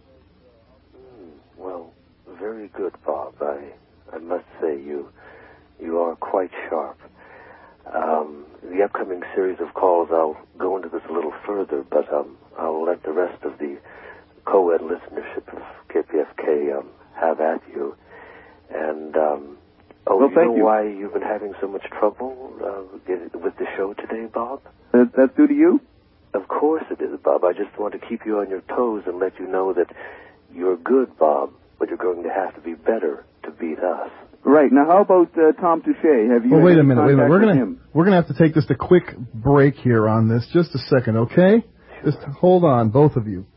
Speaker 5: Mm, well, very good, Bob. I I must say you you are quite sharp. Um, the upcoming series of calls, I'll go into this a little further, but um, I'll let the rest of the co-ed listenership of K P F K um, have at you. And um, oh,
Speaker 2: well,
Speaker 5: you
Speaker 2: thank
Speaker 5: know
Speaker 2: you.
Speaker 5: why you've been having so much trouble uh, with the show today, Bob?
Speaker 2: That, that's due to you?
Speaker 5: Of course it is, Bob. I just want to keep you on your toes and let you know that you're good, Bob, but you're going to have to be better to beat us.
Speaker 2: Right. Now, how about uh, Tom Touche? Have you
Speaker 1: Well,
Speaker 2: had
Speaker 1: wait a
Speaker 2: any
Speaker 1: minute. Wait a minute.
Speaker 2: contact
Speaker 1: We're
Speaker 2: with
Speaker 1: gonna
Speaker 2: him?
Speaker 1: we're gonna have to take just a quick break here on this. Just a second, okay? Just hold on, both of you.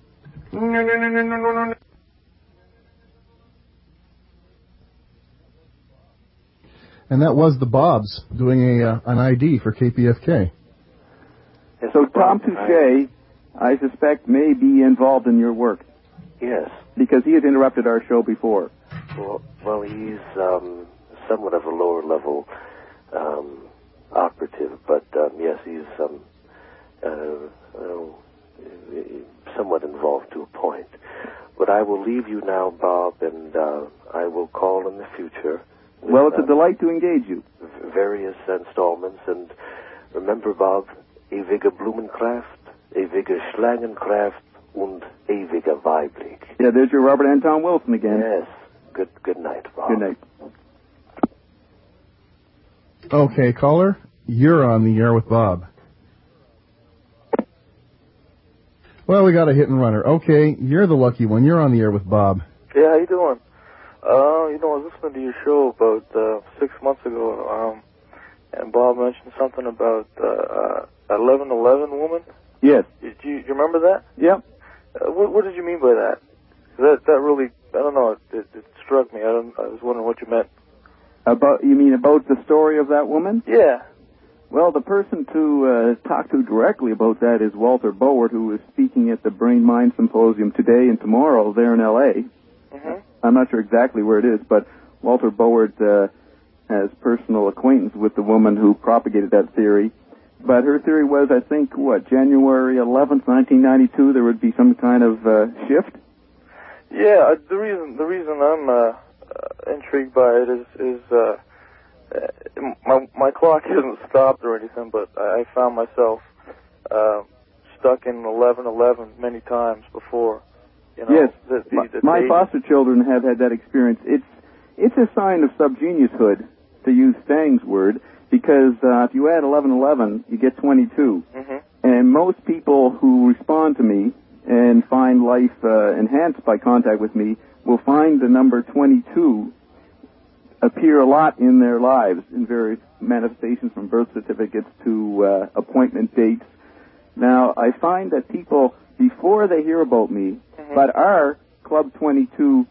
Speaker 1: And that was the Bobs doing a uh, an I D for K P F K.
Speaker 2: So Tom Touche, I suspect, may be involved in your work.
Speaker 5: Yes.
Speaker 2: Because he has interrupted our show before.
Speaker 5: Well, well he's um, somewhat of a lower-level um, operative, but um, yes, he's um, uh, uh, somewhat involved to a point. But I will leave you now, Bob, and uh, I will call in the future. With,
Speaker 2: Well, it's a
Speaker 5: uh,
Speaker 2: delight to engage you.
Speaker 5: various installments, and remember, Bob, ewige Blumenkraft, ewige Schlangenkraft, und ewiger Weiblich.
Speaker 2: Yeah, there's your Robert Anton Wilson again.
Speaker 5: Yes. Good good night, Bob.
Speaker 2: Good night.
Speaker 1: Okay, caller, you're on the air with Bob. Well, we got a hit and runner. Okay, you're the lucky one. You're on the air with Bob.
Speaker 6: Yeah, how you doing? Uh, you know, I was listening to your show about uh, six months ago, um, and Bob mentioned something about uh, eleven eleven woman.
Speaker 2: Yes.
Speaker 6: Do you, you remember that?
Speaker 2: Yep.
Speaker 6: Uh, what, what did you mean by that? That that really, I don't know, it, it struck me. I don't. I was wondering what you meant.
Speaker 2: About you mean about the story of that woman?
Speaker 6: Yeah.
Speaker 2: Well, the person to uh, talk to directly about that is Walter Bowart, who is speaking at the Brain Mind Symposium today and tomorrow there in L A.
Speaker 6: Mm-hmm.
Speaker 2: I'm not sure exactly where it is, but Walter Bowart uh, has personal acquaintance with the woman who propagated that theory, But her theory was, I think, what, January eleventh, nineteen ninety-two, there would be some kind of uh, shift?
Speaker 6: Yeah, uh, the reason the reason I'm uh, uh, intrigued by it is is uh, my my clock hasn't stopped or anything, but I found myself uh, stuck in eleven eleven many times before. You know,
Speaker 2: yes,
Speaker 6: the, the,
Speaker 2: my,
Speaker 6: the
Speaker 2: my
Speaker 6: days.
Speaker 2: foster children have had that experience. It's it's a sign of subgeniushood, to use Stang's word, because uh, if you add eleven eleven, you get twenty-two.
Speaker 6: Mm-hmm.
Speaker 2: And most people who respond to me and find life uh, enhanced by contact with me will find the number twenty-two appear a lot in their lives in various manifestations, from birth certificates to uh, appointment dates. Now, I find that people, before they hear about me, mm-hmm. but are Club twenty-two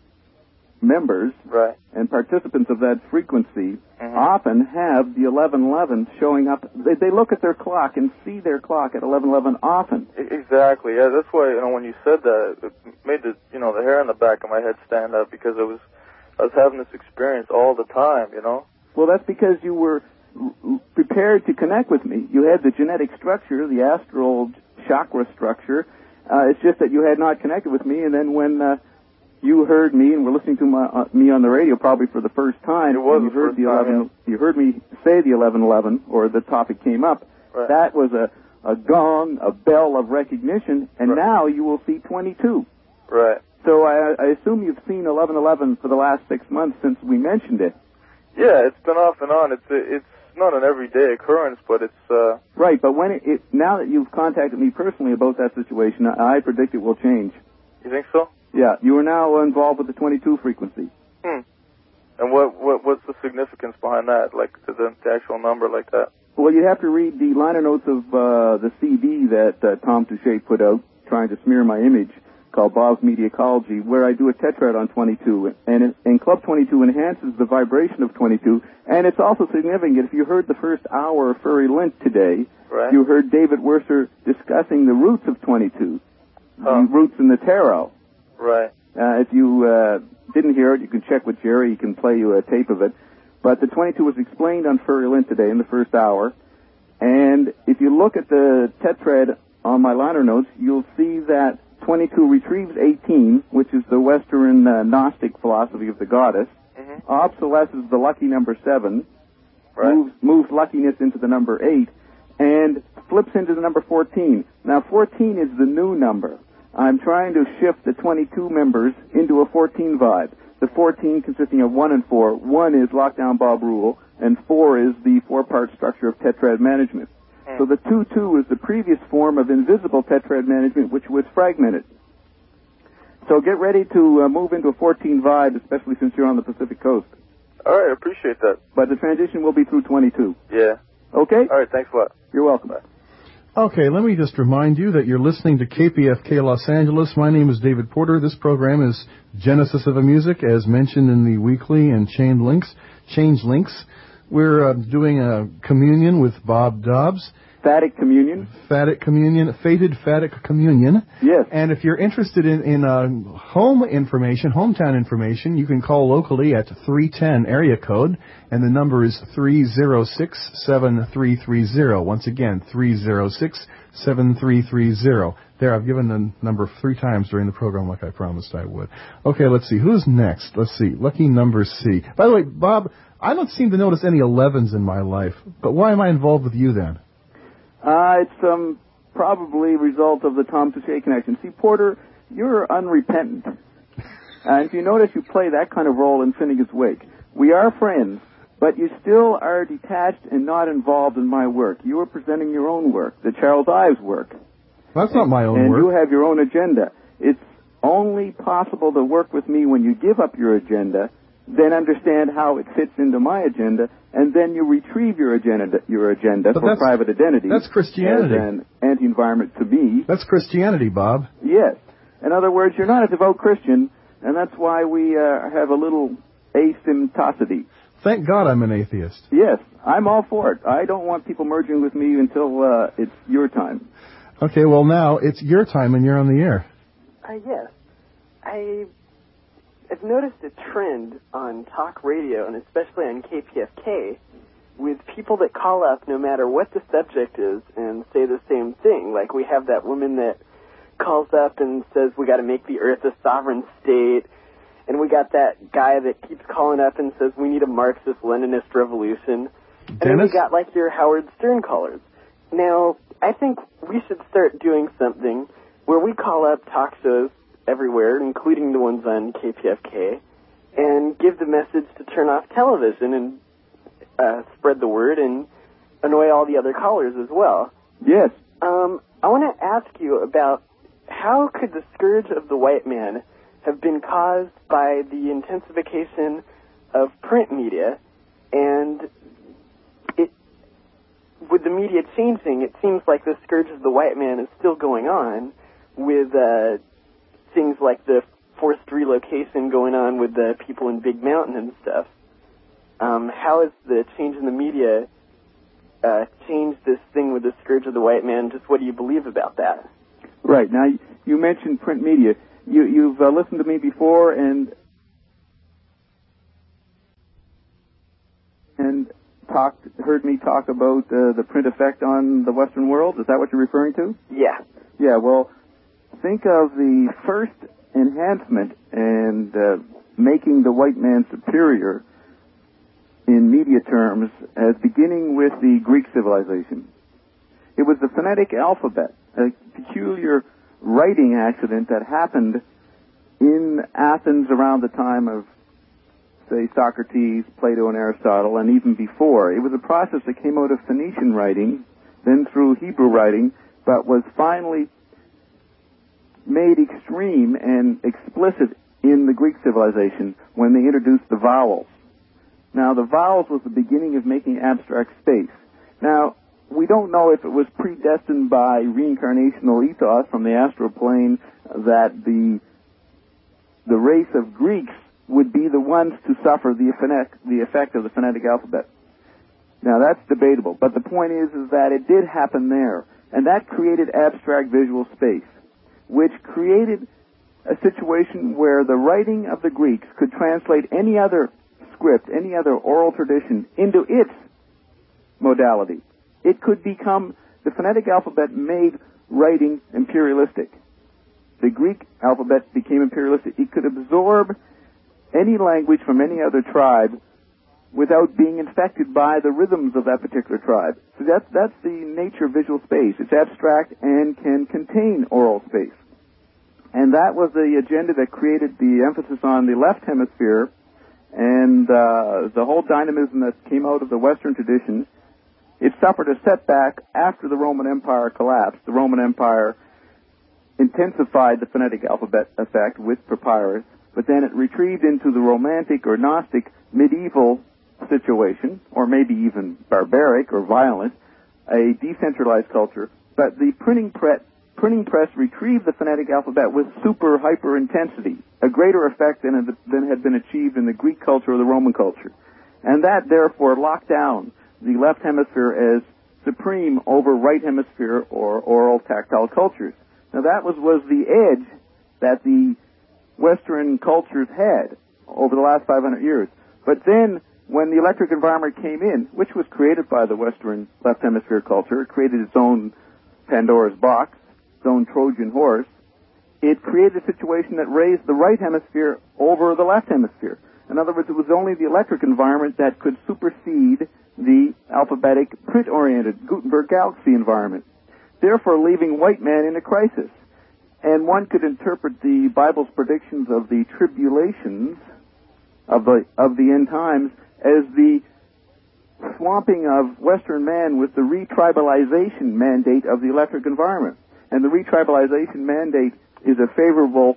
Speaker 2: members
Speaker 6: right.
Speaker 2: and participants of that frequency,
Speaker 6: mm-hmm.
Speaker 2: often have the eleven eleven showing up. They, they look at their clock and see their clock at eleven eleven often.
Speaker 6: Exactly. Yeah, that's why, you know, when you said that, it made the, you know, the hair on the back of my head stand up, because I was, I was having this experience all the time, you know?
Speaker 2: Well, that's because you were prepared to connect with me. You had the genetic structure, the astral chakra structure. Uh, it's just that you had not connected with me, and then when uh, you heard me and were listening to my, uh, me on the radio probably for the first time,
Speaker 6: it was
Speaker 2: you
Speaker 6: the
Speaker 2: heard
Speaker 6: first
Speaker 2: the
Speaker 6: time,
Speaker 2: eleven.
Speaker 6: yeah.
Speaker 2: You heard me say the eleven eleven, or the topic came up.
Speaker 6: Right.
Speaker 2: That was a, a gong, a bell of recognition, and
Speaker 6: right.
Speaker 2: now you will see twenty-two.
Speaker 6: Right.
Speaker 2: So I, I assume you've seen eleven eleven for the last six months since we mentioned it.
Speaker 6: Yeah, it's been off and on. It's it's not an everyday occurrence, but it's uh
Speaker 2: right. But when it, it now that you've contacted me personally about that situation, I, I predict it will change.
Speaker 6: You think so?
Speaker 2: Yeah, you are now involved with the twenty-two frequency.
Speaker 6: Hmm. And what what what's the significance behind that? Like the, the actual number like that?
Speaker 2: Well, you have to read the liner notes of uh, the C D that uh, Tom Touche put out, trying to smear my image, called Bob's Mediacology, where I do a tetrad on twenty-two, and, and Club twenty-two enhances the vibration of twenty-two, and it's also significant. If you heard the first hour of Furry Lint today,
Speaker 6: right.
Speaker 2: you heard David Werser discussing the roots of twenty-two,
Speaker 6: huh.
Speaker 2: the roots in the tarot.
Speaker 6: Right.
Speaker 2: Uh, if you uh, didn't hear it, you can check with Jerry. He can play you a tape of it. But the twenty-two was explained on Furry Lint today in the first hour, and if you look at the tetrad on my liner notes, you'll see that twenty-two retrieves eighteen, which is the Western uh, Gnostic philosophy of the goddess,
Speaker 6: mm-hmm.
Speaker 2: obsolesces the lucky number seven,
Speaker 6: right.
Speaker 2: moves, moves luckiness into the number eight, and flips into the number fourteen. Now, fourteen is the new number. I'm trying to shift the twenty-two members into a fourteen vibe. The fourteen consisting of one and four. one is Lockdown Bob Rule, and four is the four-part structure of tetrad management. So the two two is the previous form of invisible tetrad management, which was fragmented. So get ready to uh, move into a fourteen vibe, especially since you're on the Pacific Coast.
Speaker 6: All right, I appreciate that.
Speaker 2: But the transition will be through twenty-two.
Speaker 6: Yeah.
Speaker 2: Okay?
Speaker 6: All right, thanks a lot.
Speaker 2: You're welcome.
Speaker 6: Bye.
Speaker 1: Okay, let me just remind you that you're listening to K P F K Los Angeles. My name is David Porter. This program is Genesis of a Music, as mentioned in the weekly and chained links, change links. We're uh, doing a communion with Bob Dobbs.
Speaker 2: Phatic communion.
Speaker 1: Phatic communion, fated phatic communion.
Speaker 2: Yes.
Speaker 1: And if you're interested in, in uh, home information, hometown information, you can call locally at three one zero area code, and the number is three zero six, seven three three zero. Once again, three zero six, seven three three zero. There, I've given the number three times during the program like I promised I would. Okay, let's see. Who's next? Let's see. Lucky number C. By the way, Bob, I don't seem to notice any elevens in my life, but why am I involved with you then?
Speaker 2: Uh, it's um, probably a result of the Tom Touche connection. See, Porter, you're unrepentant. And if you notice, you play that kind of role in Finnegan's Wake. We are friends, but you still are detached and not involved in my work. You are presenting your own work, the Charles Ives work.
Speaker 1: That's
Speaker 2: and,
Speaker 1: not my own
Speaker 2: and
Speaker 1: work.
Speaker 2: And you have your own agenda. It's only possible to work with me when you give up your agenda, then understand how it fits into my agenda, and then you retrieve your agenda, your agenda
Speaker 1: but
Speaker 2: for private identity.
Speaker 1: That's Christianity.
Speaker 2: As an anti-environment to me.
Speaker 1: That's Christianity, Bob.
Speaker 2: Yes. In other words, you're not a devout Christian, and that's why we uh, have a little asymptocity.
Speaker 1: Thank God I'm an atheist.
Speaker 2: Yes, I'm all for it. I don't want people merging with me until uh, it's your time.
Speaker 1: Okay, well now it's your time and you're on the air.
Speaker 7: Uh, yes. I... I've noticed a trend on talk radio, and especially on K P F K,
Speaker 8: with people that call up no matter what the subject is and say the same thing. Like we have that woman that calls up and says we got to make the earth a sovereign state, and we got that guy that keeps calling up and says we need a Marxist-Leninist revolution. And then we got like your Howard Stern callers. Now, I think we should start doing something where we call up talk shows everywhere, including the ones on K P F K, and give the message to turn off television and uh, spread the word and annoy all the other callers as well.
Speaker 2: Yes.
Speaker 8: Um, I want to ask you about how could the scourge of the white man have been caused by the intensification of print media, and it, with the media changing, it seems like the scourge of the white man is still going on with uh, things like the forced relocation going on with the people in Big Mountain and stuff. Um, how has the change in the media uh, changed this thing with the scourge of the white man? Just what do you believe about that?
Speaker 2: Right. Now, you mentioned print media. You, you've uh, listened to me before and and talked, heard me talk about uh, the print effect on the Western world. Is that what you're referring to?
Speaker 8: Yeah.
Speaker 2: Yeah. Well, think of the first enhancement and uh, making the white man superior in media terms as beginning with the Greek civilization. It was the phonetic alphabet, a peculiar writing accident that happened in Athens around the time of, say, Socrates, Plato, and Aristotle, and even before. It was a process that came out of Phoenician writing, then through Hebrew writing, but was finally made extreme and explicit in the Greek civilization when they introduced the vowels. Now, the vowels was the beginning of making abstract space. Now, we don't know if it was predestined by reincarnational ethos from the astral plane that the the race of Greeks would be the ones to suffer the effect, the effect of the phonetic alphabet. Now, that's debatable, but the point is, is that it did happen there, and that created abstract visual space, which created a situation where the writing of the Greeks could translate any other script, any other oral tradition into its modality. It could become, the phonetic alphabet made writing imperialistic. The Greek alphabet became imperialistic. It could absorb any language from any other tribe without being infected by the rhythms of that particular tribe. So that's, that's the nature of visual space. It's abstract and can contain oral space. And that was the agenda that created the emphasis on the left hemisphere and uh, the whole dynamism that came out of the Western tradition. It suffered a setback after the Roman Empire collapsed. The Roman Empire intensified the phonetic alphabet effect with papyrus, but then it retrieved into the Romantic or Gnostic medieval situation, or maybe even barbaric or violent, a decentralized culture. But the printing press, printing press retrieved the phonetic alphabet with super hyper intensity, a greater effect than, than had been achieved in the Greek culture or the Roman culture. And that, therefore, locked down the left hemisphere as supreme over right hemisphere or oral tactile cultures. Now that was, was the edge that the Western cultures had over the last five hundred years. But then when the electric environment came in, which was created by the Western left hemisphere culture, it created its own Pandora's box, its own Trojan horse, it created a situation that raised the right hemisphere over the left hemisphere. In other words, it was only the electric environment that could supersede the alphabetic, print-oriented Gutenberg Galaxy environment, therefore leaving white man in a crisis. And one could interpret the Bible's predictions of the tribulations of the of the end times as the swamping of Western man with the retribalization mandate of the electric environment. And the retribalization mandate is a favorable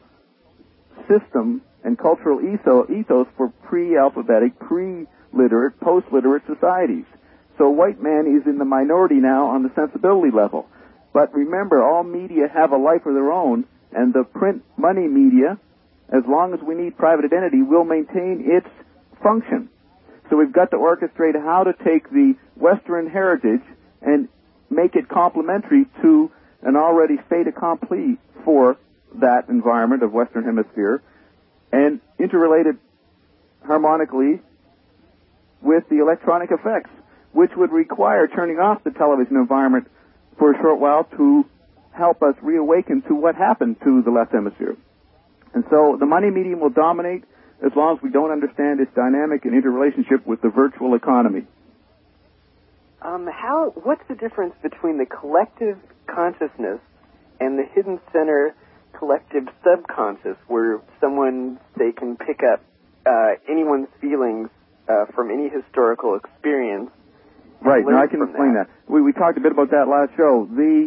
Speaker 2: system and cultural ethos for pre-alphabetic, pre-literate, post-literate societies. So white man is in the minority now on the sensibility level. But remember, all media have a life of their own, and the print money media, as long as we need private identity, will maintain its function. So we've got to orchestrate how to take the Western heritage and make it complementary to an already fait accompli for that environment of Western Hemisphere, and interrelate it harmonically with the electronic effects. which would require turning off the television environment for a short while to help us reawaken to what happened to the left hemisphere. And so the money medium will dominate as long as we don't understand its dynamic and interrelationship with the virtual economy.
Speaker 8: Um, how? What's the difference between the collective consciousness and the hidden center collective subconscious, where someone, say, can pick up uh, anyone's feelings uh, from any historical experience?
Speaker 2: Right. Now I can explain that. that. We we talked a bit about that last show. The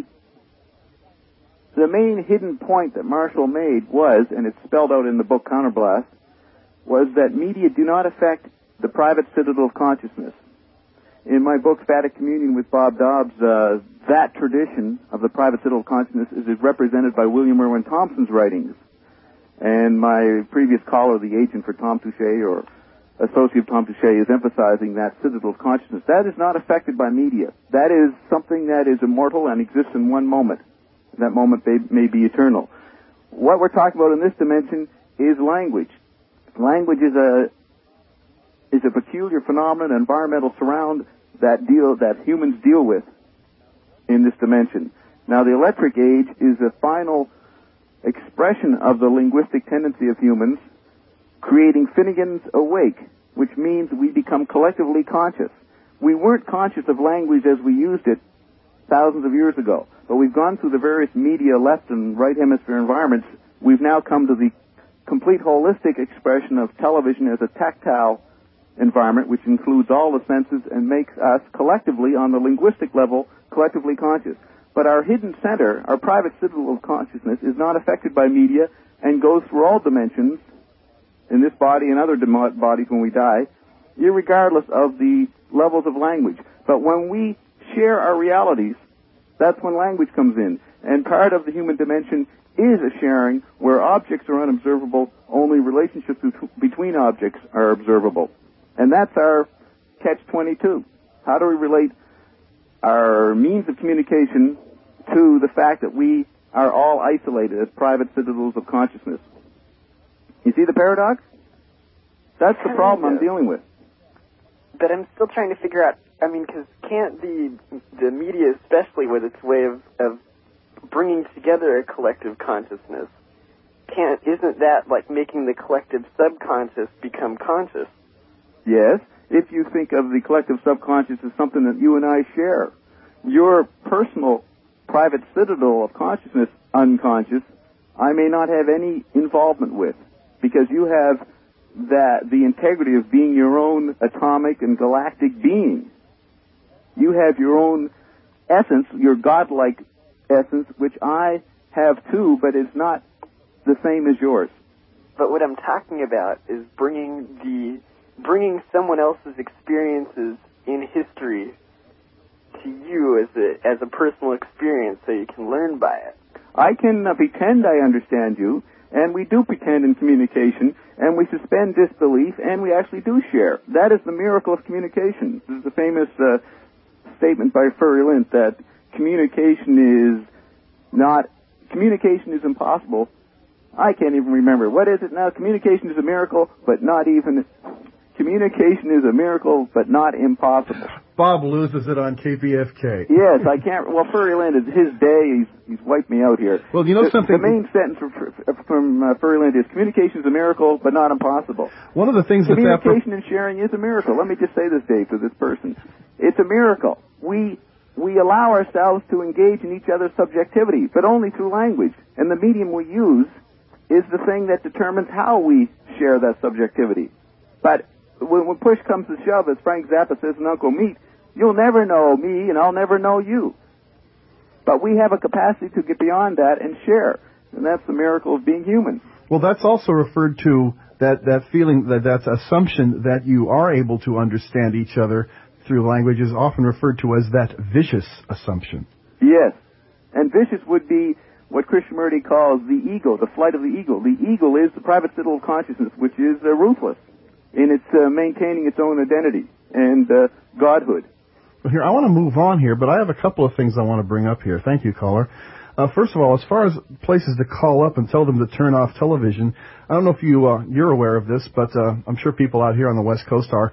Speaker 2: the main hidden point that Marshall made was, and it's spelled out in the book Counterblast, was that media do not affect the private citadel of consciousness. In my book, Static Communion with Bob Dobbs, uh, that tradition of the private citadel of consciousness is represented by William Irwin Thompson's writings. And my previous caller, the agent for Tom Touche, or associate of Tom Touche, is emphasizing that citadel of consciousness. That is not affected by media. That is something that is immortal and exists in one moment. That moment may, may be eternal. What we're talking about in this dimension is language. Language is a is a peculiar phenomenon, an environmental surround that deal that humans deal with in this dimension. Now, the electric age is a final expression of the linguistic tendency of humans, creating Finnegan's awake, which means we become collectively conscious. We weren't conscious of language as we used it thousands of years ago, but we've gone through the various media left and right hemisphere environments. We've now come to the complete holistic expression of television as a tactile environment, which includes all the senses and makes us collectively, on the linguistic level, collectively conscious. But our hidden center, our private citadel of consciousness, is not affected by media and goes through all dimensions in this body and other dem- bodies when we die, irregardless of the levels of language. But when we share our realities, that's when language comes in. And part of the human dimension is a sharing where objects are unobservable, only relationships between objects are observable. And that's our catch twenty-two. How do we relate our means of communication to the fact that we are all isolated as private citadels of consciousness? You see the paradox? That's the problem I'm dealing with.
Speaker 8: But I'm still trying to figure out, I mean, because can't the the media, especially with its way of, of bringing together a collective consciousness, can't, isn't that like making the collective subconscious become conscious?
Speaker 2: Yes, if you think of the collective subconscious as something that you and I share. Your personal private citadel of consciousness, unconscious, I may not have any involvement with, because you have that the integrity of being your own atomic and galactic being. You have your own essence, your godlike essence, which I have too, but it's not the same as yours.
Speaker 8: But what I'm talking about is bringing the bringing someone else's experiences in history to you as a as a personal experience, so you can learn by it.
Speaker 2: I can uh, pretend I understand you, and we do pretend in communication, and we suspend disbelief, and we actually do share. That is the miracle of communication. This is a famous uh, statement by Furry Lint that communication is not, communication is impossible. I can't even remember. What is it now? Communication is a miracle, but not even, communication is a miracle, but not impossible.
Speaker 1: Bob loses it on K B F K.
Speaker 2: Yes, I can't. Well, Furry Lint is his day. He's he's wiped me out here.
Speaker 1: Well, you know
Speaker 2: the,
Speaker 1: something.
Speaker 2: The main sentence from, from uh, Furry Lint is communication is a miracle, but not impossible.
Speaker 1: One of the things
Speaker 2: communication
Speaker 1: that communication
Speaker 2: and sharing is a miracle. Let me just say this, Dave, to this person. It's a miracle. We we allow ourselves to engage in each other's subjectivity, but only through language. And the medium we use is the thing that determines how we share that subjectivity. But when, when push comes to shove, as Frank Zappa says in Uncle Meat, you'll never know me, and I'll never know you. But we have a capacity to get beyond that and share, and that's the miracle of being human.
Speaker 1: Well, that's also referred to, that, that feeling, that that assumption that you are able to understand each other through language is often referred to as that vicious assumption.
Speaker 2: Yes, and vicious would be what Krishnamurti calls the ego, the flight of the ego. The ego is the private citadel of consciousness, which is uh, ruthless in its uh, maintaining its own identity and uh, godhood.
Speaker 1: Well, here, I want to move on here, but I have a couple of things I want to bring up here. Thank you, caller. Uh, first of all, as far as places to call up and tell them to turn off television, I don't know if you, uh, you're aware of this, but uh, I'm sure people out here on the West Coast are.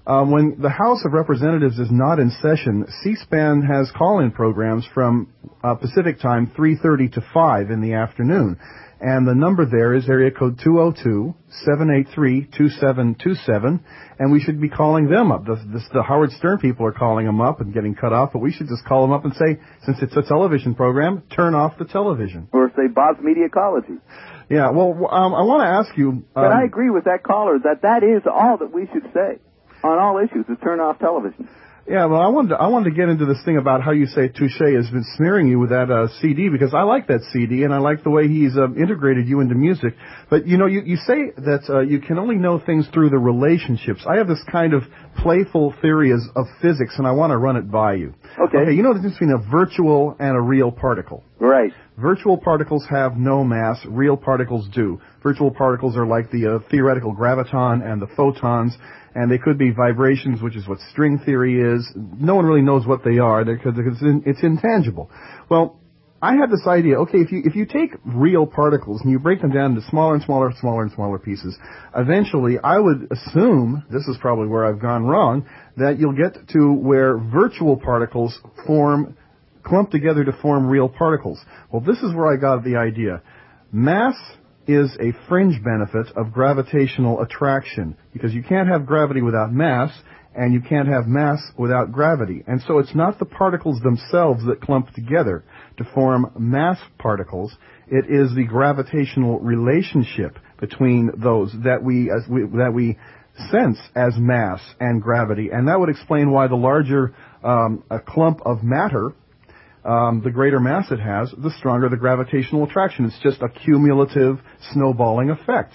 Speaker 1: Um, when the House of Representatives is not in session, C-SPAN has call-in programs from uh, Pacific time three thirty to five in the afternoon. And the number there is area code two oh two, seven eight three, two seven two seven, and we should be calling them up. The, the, the Howard Stern people are calling them up and getting cut off, but we should just call them up and say, since it's a television program, turn off the television.
Speaker 2: Or say Bob's Media Ecology.
Speaker 1: Yeah, well, um, I want to ask you... Um,
Speaker 2: but I agree with that caller that that is all that we should say on all issues, is turn off television.
Speaker 1: Yeah, well, I wanted to, I wanted to get into this thing about how you say Touche has been smearing you with that uh, C D, because I like that C D, and I like the way he's uh, integrated you into music. But, you know, you, you say that uh, you can only know things through the relationships. I have this kind of playful theory as, of physics, and I want to run it by you.
Speaker 2: Okay.
Speaker 1: Okay, you know the difference between a virtual and a real particle.
Speaker 2: Right.
Speaker 1: Virtual particles have no mass. Real particles do. Virtual particles are like the uh, theoretical graviton and the photons, and they could be vibrations, which is what string theory is. No one really knows what they are because it's, in, it's intangible. Well, I had this idea. Okay, if you if you take real particles and you break them down into smaller and smaller, smaller and smaller pieces, eventually I would assume, this is probably where I've gone wrong, that you'll get to where virtual particles form, clump together to form real particles. Well, this is where I got the idea. Mass is a fringe benefit of gravitational attraction, because you can't have gravity without mass, and you can't have mass without gravity. And so it's not the particles themselves that clump together to form mass particles. It is the gravitational relationship between those that we, as we that we sense as mass and gravity. And that would explain why the larger um, a clump of matter, Um, the greater mass it has, the stronger the gravitational attraction. It's just a cumulative snowballing effect.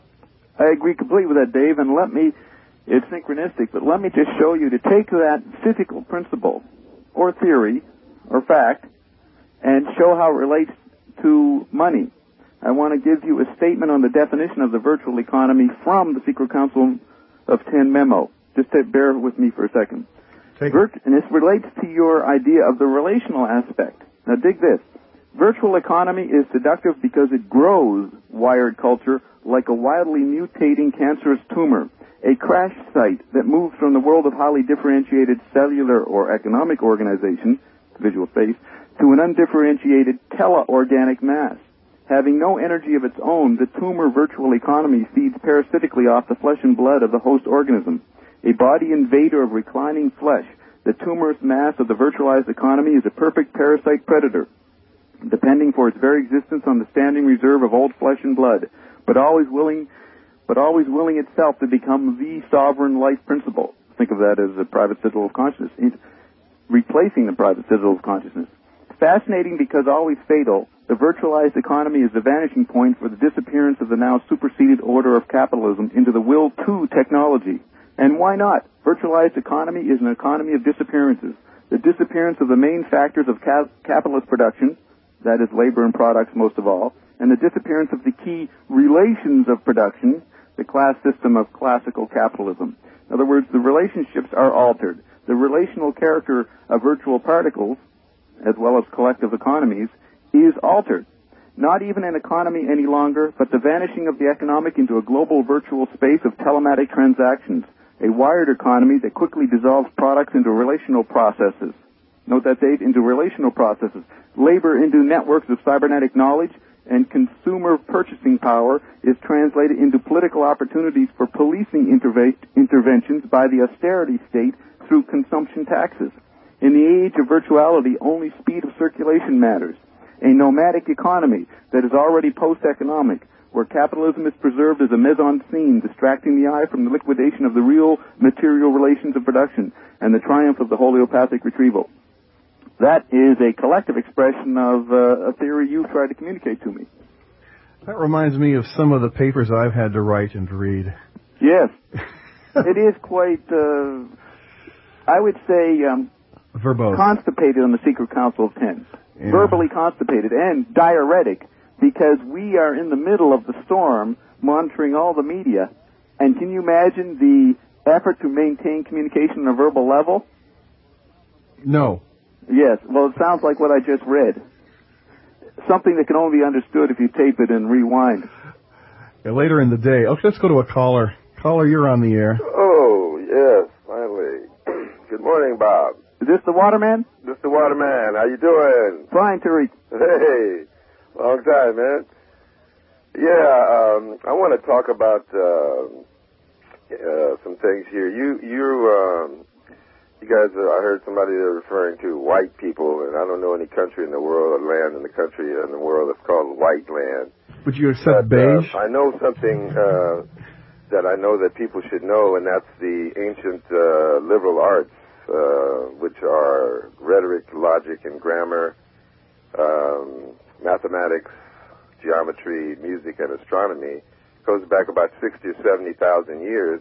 Speaker 2: I agree completely with that, Dave, and let me, it's synchronistic, but let me just show you to take that physical principle, or theory, or fact, and show how it relates to money. I want to give you a statement on the definition of the virtual economy from the Secret Council of Ten memo. Just to bear with me for a second. Virt- and this relates to your idea of the relational aspect. Now dig this. Virtual economy is seductive because it grows wired culture like a wildly mutating cancerous tumor, a crash site that moves from the world of highly differentiated cellular or economic organization, visual space, to an undifferentiated tele-organic mass. Having no energy of its own, the tumor virtual economy feeds parasitically off the flesh and blood of the host organism. A body invader of reclining flesh, the tumorous mass of the virtualized economy is a perfect parasite predator, depending for its very existence on the standing reserve of old flesh and blood, but always willing, but always willing itself to become the sovereign life principle. Think of that as a private citadel of consciousness, it's replacing the private citadel of consciousness. Fascinating because always fatal, the virtualized economy is the vanishing point for the disappearance of the now superseded order of capitalism into the will to technology. And why not? Virtualized economy is an economy of disappearances. The disappearance of the main factors of cap- capitalist production, that is labor and products most of all, and the disappearance of the key relations of production, the class system of classical capitalism. In other words, the relationships are altered. The relational character of virtual particles, as well as collective economies, is altered. Not even an economy any longer, but the vanishing of the economic into a global virtual space of telematic transactions. A wired economy that quickly dissolves products into relational processes. Note that, Dave, into relational processes. Labor into networks of cybernetic knowledge, and consumer purchasing power is translated into political opportunities for policing interve- interventions by the austerity state through consumption taxes. In the age of virtuality, only speed of circulation matters. A nomadic economy that is already post-economic, where capitalism is preserved as a mise-en-scene, distracting the eye from the liquidation of the real material relations of production and the triumph of the homeopathic retrieval. That is a collective expression of uh, a theory you've tried to communicate to me.
Speaker 1: That reminds me of some of the papers I've had to write and to read.
Speaker 2: Yes. It is quite, uh, I would say, um,
Speaker 1: verbose,
Speaker 2: constipated on the Secret Council of Ten.
Speaker 1: Yeah.
Speaker 2: Verbally constipated and diuretic, because we are in the middle of the storm monitoring all the media. And can you imagine the effort to maintain communication on a verbal level?
Speaker 1: No.
Speaker 2: Yes. Well, it sounds like what I just read. Something that can only be understood if you tape it and rewind.
Speaker 1: Yeah, later in the day. Okay, let's go to a caller. Caller, you're on the air.
Speaker 6: Oh, yes.
Speaker 9: morning, Bob.
Speaker 2: Is this the Waterman?
Speaker 9: This is the Waterman. How you doing?
Speaker 2: Fine, Tariq.
Speaker 9: Hey, long time, man. Yeah, um, I want to talk about uh, uh, some things here. You, you, um, you guys, uh, I heard somebody there referring to white people, and I don't know any country in the world or land in the country in the world that's called white land.
Speaker 1: Would you accept
Speaker 9: But,
Speaker 1: beige?
Speaker 9: Uh, I know something uh, that I know that people should know, and that's the ancient uh, liberal arts, uh, which are rhetoric, logic, and grammar, um, mathematics, geometry, music, and astronomy. It goes back about sixty or seventy thousand years.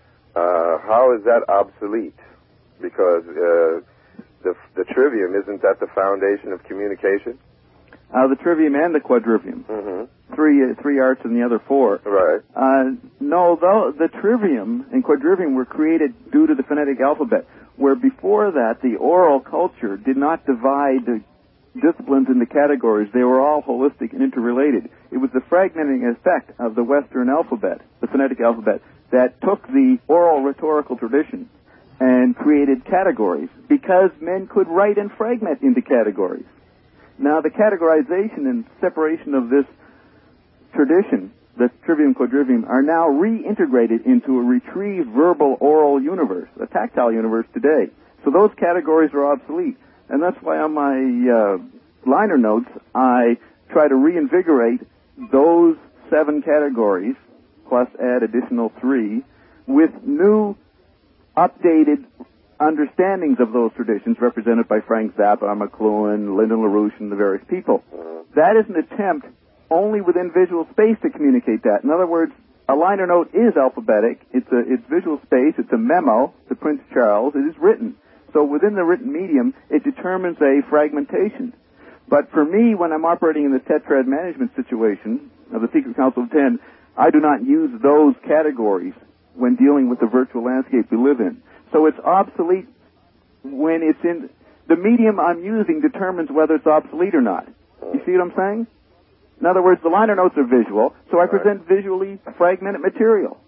Speaker 9: Uh, how is that obsolete? Because uh, the the trivium, isn't that the foundation of communication?
Speaker 2: Uh, the trivium and the quadrivium.
Speaker 9: Mm-hmm.
Speaker 2: Three uh, three arts and the other four.
Speaker 9: Right.
Speaker 2: Uh, no, though the trivium and quadrivium were created due to the phonetic alphabet, where before that the oral culture did not divide the disciplines into categories. They were all holistic and interrelated. It was the fragmenting effect of the Western alphabet, the phonetic alphabet, that took the oral rhetorical tradition and created categories, because men could write and fragment into categories. Now, the categorization and separation of this tradition, the trivium, quadrivium, are now reintegrated into a retrieved verbal oral universe, a tactile universe today. So those categories are obsolete. And that's why on my uh, liner notes, I try to reinvigorate those seven categories, plus add additional three, with new, updated understandings of those traditions represented by Frank Zappa, McLuhan, Lyndon LaRouche, and the various people. That is an attempt only within visual space to communicate that. In other words, a liner note is alphabetic. It's a it's visual space. It's a memo to Prince Charles. It is written. So within the written medium, it determines a fragmentation. But for me, when I'm operating in the tetrad management situation of the Secret Council of Ten, I do not use those categories when dealing with the virtual landscape we live in. So it's obsolete when it's in... The medium I'm using determines whether it's obsolete or not. You see what I'm saying? In other words, the liner notes are visual, so I present visually fragmented material.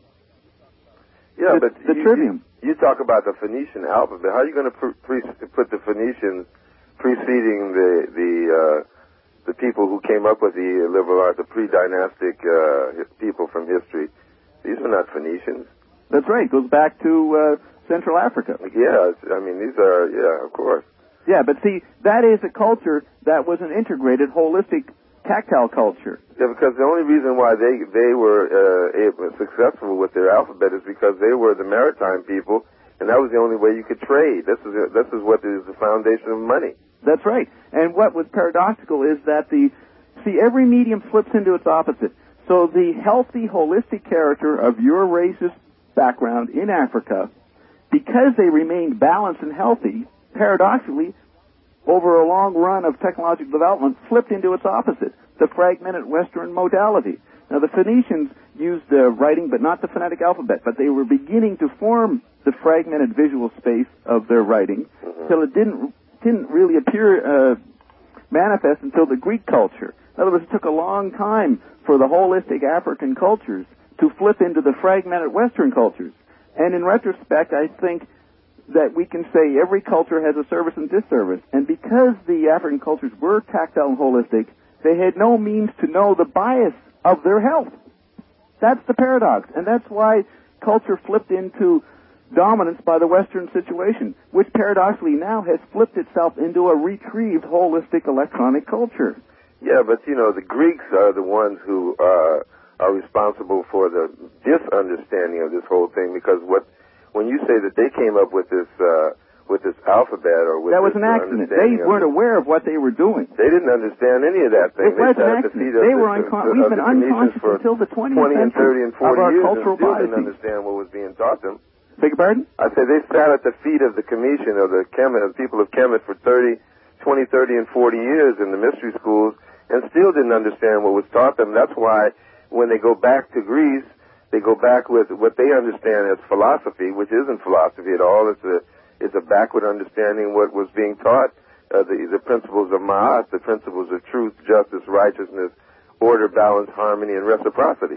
Speaker 9: Yeah,
Speaker 2: the,
Speaker 9: but
Speaker 2: the
Speaker 9: you,
Speaker 2: trivium.
Speaker 9: You, you talk about the Phoenician alphabet. How are you going to pre- pre- put the Phoenicians preceding the the uh, the people who came up with the liberal arts, the pre-dynastic uh, people from history? These are not Phoenicians.
Speaker 2: That's right. It goes back to uh, Central Africa.
Speaker 9: Yeah, I mean, these are, yeah, of course.
Speaker 2: Yeah, but see, that is a culture that was an integrated, holistic, tactile culture.
Speaker 9: Yeah, because the only reason why they they were uh, able, successful with their alphabet is because they were the maritime people, and that was the only way you could trade. This is this is what is the foundation of money.
Speaker 2: That's right. And what was paradoxical is that the see every medium flips into its opposite. So the healthy, holistic character of your race's background in Africa, because they remained balanced and healthy, paradoxically, over a long run of technological development, flipped into its opposite, the fragmented Western modality. Now, the Phoenicians used uh, writing, but not the phonetic alphabet, but they were beginning to form the fragmented visual space of their writing, till it didn't didn't really appear uh, manifest until the Greek culture. In other words, it took a long time for the holistic African cultures to flip into the fragmented Western cultures. And in retrospect, I think that we can say every culture has a service and disservice. And because the African cultures were tactile and holistic, they had no means to know the bias of their health. That's the paradox. And that's why culture flipped into dominance by the Western situation, which paradoxically now has flipped itself into a retrieved, holistic electronic culture.
Speaker 9: Yeah, but, you know, the Greeks are the ones who uh, are responsible for the misunderstanding of this whole thing, because what when you say that they came up with this uh, with this alphabet or with
Speaker 2: that was
Speaker 9: this
Speaker 2: an accident. They weren't aware of what they were doing.
Speaker 9: They didn't understand any of that thing.
Speaker 2: It was
Speaker 9: they
Speaker 2: an accident. They were unconscious. We've been unconscious until the twentieth
Speaker 9: twenty and thirty and forty
Speaker 2: of our
Speaker 9: years
Speaker 2: cultural
Speaker 9: and still
Speaker 2: biases.
Speaker 9: didn't understand what was being taught them.
Speaker 2: Beg your pardon?
Speaker 9: I say they sat at the feet of the Commission of the Kemet, of people of Kemet for thirty, twenty, thirty, and forty years in the mystery schools and still didn't understand what was taught them. That's why when they go back to Greece, they go back with what they understand as philosophy, which isn't philosophy at all. It's a it's a backward understanding of what was being taught, uh, the, the principles of Ma'at, the principles of truth, justice, righteousness, order, balance, harmony, and reciprocity.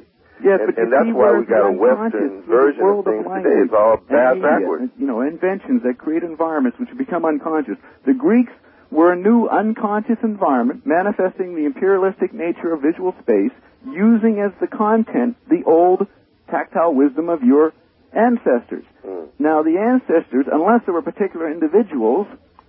Speaker 2: Yes,
Speaker 9: and,
Speaker 2: but
Speaker 9: and
Speaker 2: you
Speaker 9: that's
Speaker 2: see
Speaker 9: why
Speaker 2: where
Speaker 9: we got a
Speaker 2: the
Speaker 9: Western
Speaker 2: unconscious,
Speaker 9: version
Speaker 2: the
Speaker 9: of
Speaker 2: world
Speaker 9: things
Speaker 2: language
Speaker 9: today. It's all
Speaker 2: and
Speaker 9: bad
Speaker 2: media,
Speaker 9: backwards.
Speaker 2: You know, inventions that create environments which become unconscious. The Greeks were a new unconscious environment manifesting the imperialistic nature of visual space, using as the content the old tactile wisdom of your ancestors.
Speaker 9: Mm.
Speaker 2: Now, the ancestors, unless there were particular individuals,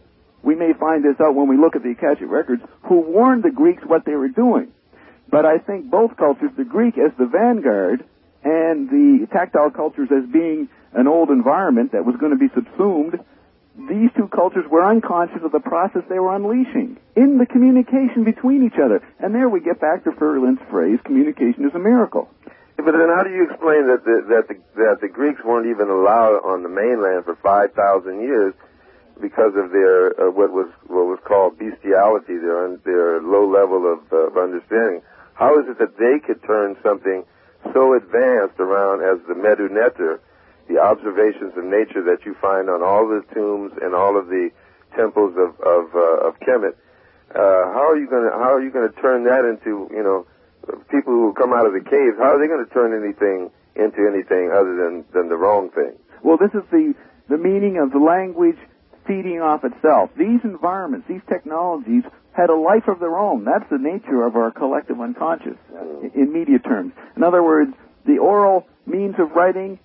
Speaker 2: we may find this out when we look at the Akashic records, who warned the Greeks what they were doing. But I think both cultures, the Greek as the vanguard and the tactile cultures as being an old environment that was going to be subsumed, these two cultures were unconscious of the process they were unleashing in the communication between each other. And there we get back to Ferland's phrase, communication is a miracle.
Speaker 9: But then how do you explain that the, that the, that the Greeks weren't even allowed on the mainland for five thousand years because of their, uh, what was what was called bestiality, their, their low level of, uh, of understanding? How is it that they could turn something so advanced around as the Medu Neter, the observations of nature that you find on all the tombs and all of the temples of of, uh, of Kemet? Uh, how are you going to how are you going to turn that into, you know, people who come out of the caves? How are they going to turn anything into anything other than than the wrong thing?
Speaker 2: Well, this is the the meaning of the language feeding off itself. These environments, these technologies, had a life of their own. That's the nature of our collective unconscious, uh, in media terms. In other words, the oral means of writing,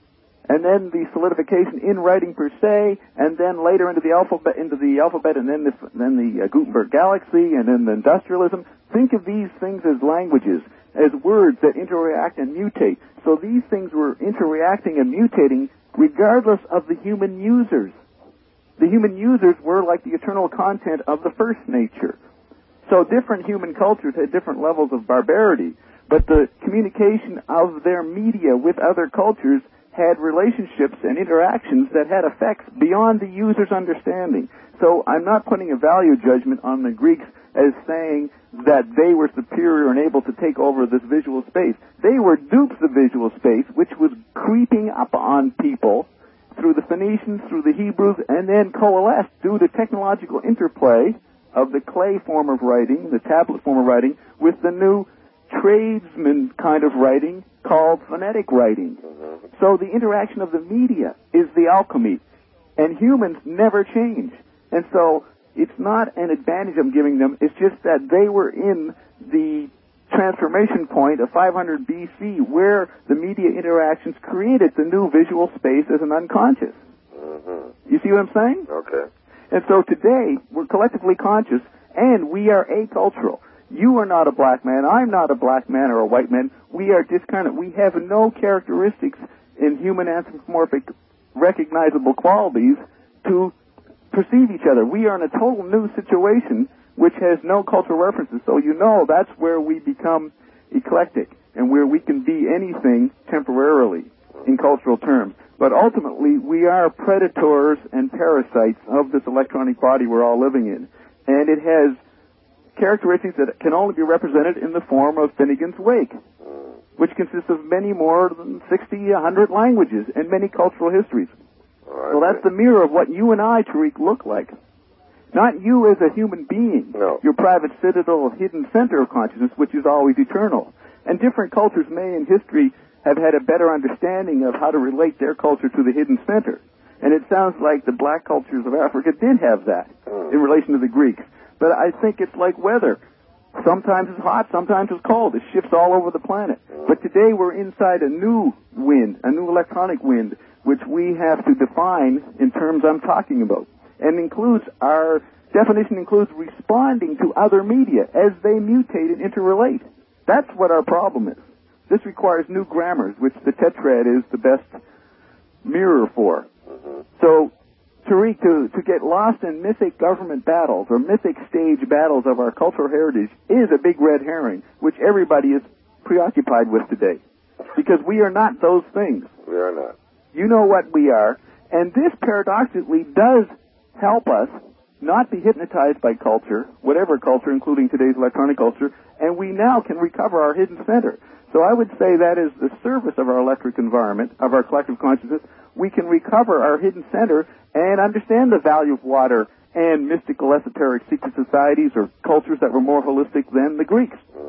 Speaker 2: and then the solidification in writing per se, and then later into the alphabet, into the alphabet, and then the, then the uh, Gutenberg galaxy, and then the industrialism. Think of these things as languages, as words that interact and mutate. So these things were interreacting and mutating regardless of the human users. The human users were like the eternal content of the first nature. So different human cultures had different levels of barbarity, but the communication of their media with other cultures had relationships and interactions that had effects beyond the user's understanding. So I'm not putting a value judgment on the Greeks as saying that they were superior and able to take over this visual space. They were dupes of visual space, which was creeping up on people through the Phoenicians, through the Hebrews, and then coalesced due to technological interplay of the clay form of writing, the tablet form of writing, with the new tradesman kind of writing called phonetic writing. So the interaction of the media is the alchemy, and humans never change. And so it's not an advantage I'm giving them, it's just that they were in the transformation point of five hundred B C where the media interactions created the new visual space as an unconscious.
Speaker 9: Mm-hmm.
Speaker 2: You see what I'm saying?
Speaker 9: Okay.
Speaker 2: And so today, we're collectively conscious, and we are acultural. You are not a black man, I'm not a black man or a white man. We are discarnate. We have no characteristics in human anthropomorphic recognizable qualities to perceive each other. We are in a total new situation which has no cultural references. So you know that's where we become eclectic and where we can be anything temporarily in cultural terms. But ultimately, we are predators and parasites of this electronic body we're all living in. And it has characteristics that can only be represented in the form of Finnegan's Wake, which consists of many more than sixty, a hundred languages and many cultural histories.
Speaker 9: Right.
Speaker 2: So that's the mirror of what you and I, Tariq, look like. Not you as a human being,
Speaker 9: no.
Speaker 2: Your private citadel, hidden center of consciousness, which is always eternal. And different cultures may in history have had a better understanding of how to relate their culture to the hidden center. And it sounds like the black cultures of Africa did have that
Speaker 9: mm.
Speaker 2: in relation to the Greeks. But I think it's like weather. Sometimes it's hot, sometimes it's cold. It shifts all over the planet.
Speaker 9: Mm.
Speaker 2: But today we're inside a new wind, a new electronic wind, which we have to define in terms I'm talking about. And includes, our definition includes responding to other media as they mutate and interrelate. That's what our problem is. This requires new grammars, which the tetrad is the best mirror for.
Speaker 9: Mm-hmm.
Speaker 2: So, Tariq, to, to get lost in mythic government battles or mythic stage battles of our cultural heritage is a big red herring, which everybody is preoccupied with today. Because we are not those things.
Speaker 9: We are not.
Speaker 2: You know what we are. And this paradoxically does help us not be hypnotized by culture, whatever culture, including today's electronic culture, and we now can recover our hidden center. So I would say that is the service of our electric environment, of our collective consciousness. We can recover our hidden center and understand the value of water and mystical, esoteric, secret societies or cultures that were more holistic than the Greeks.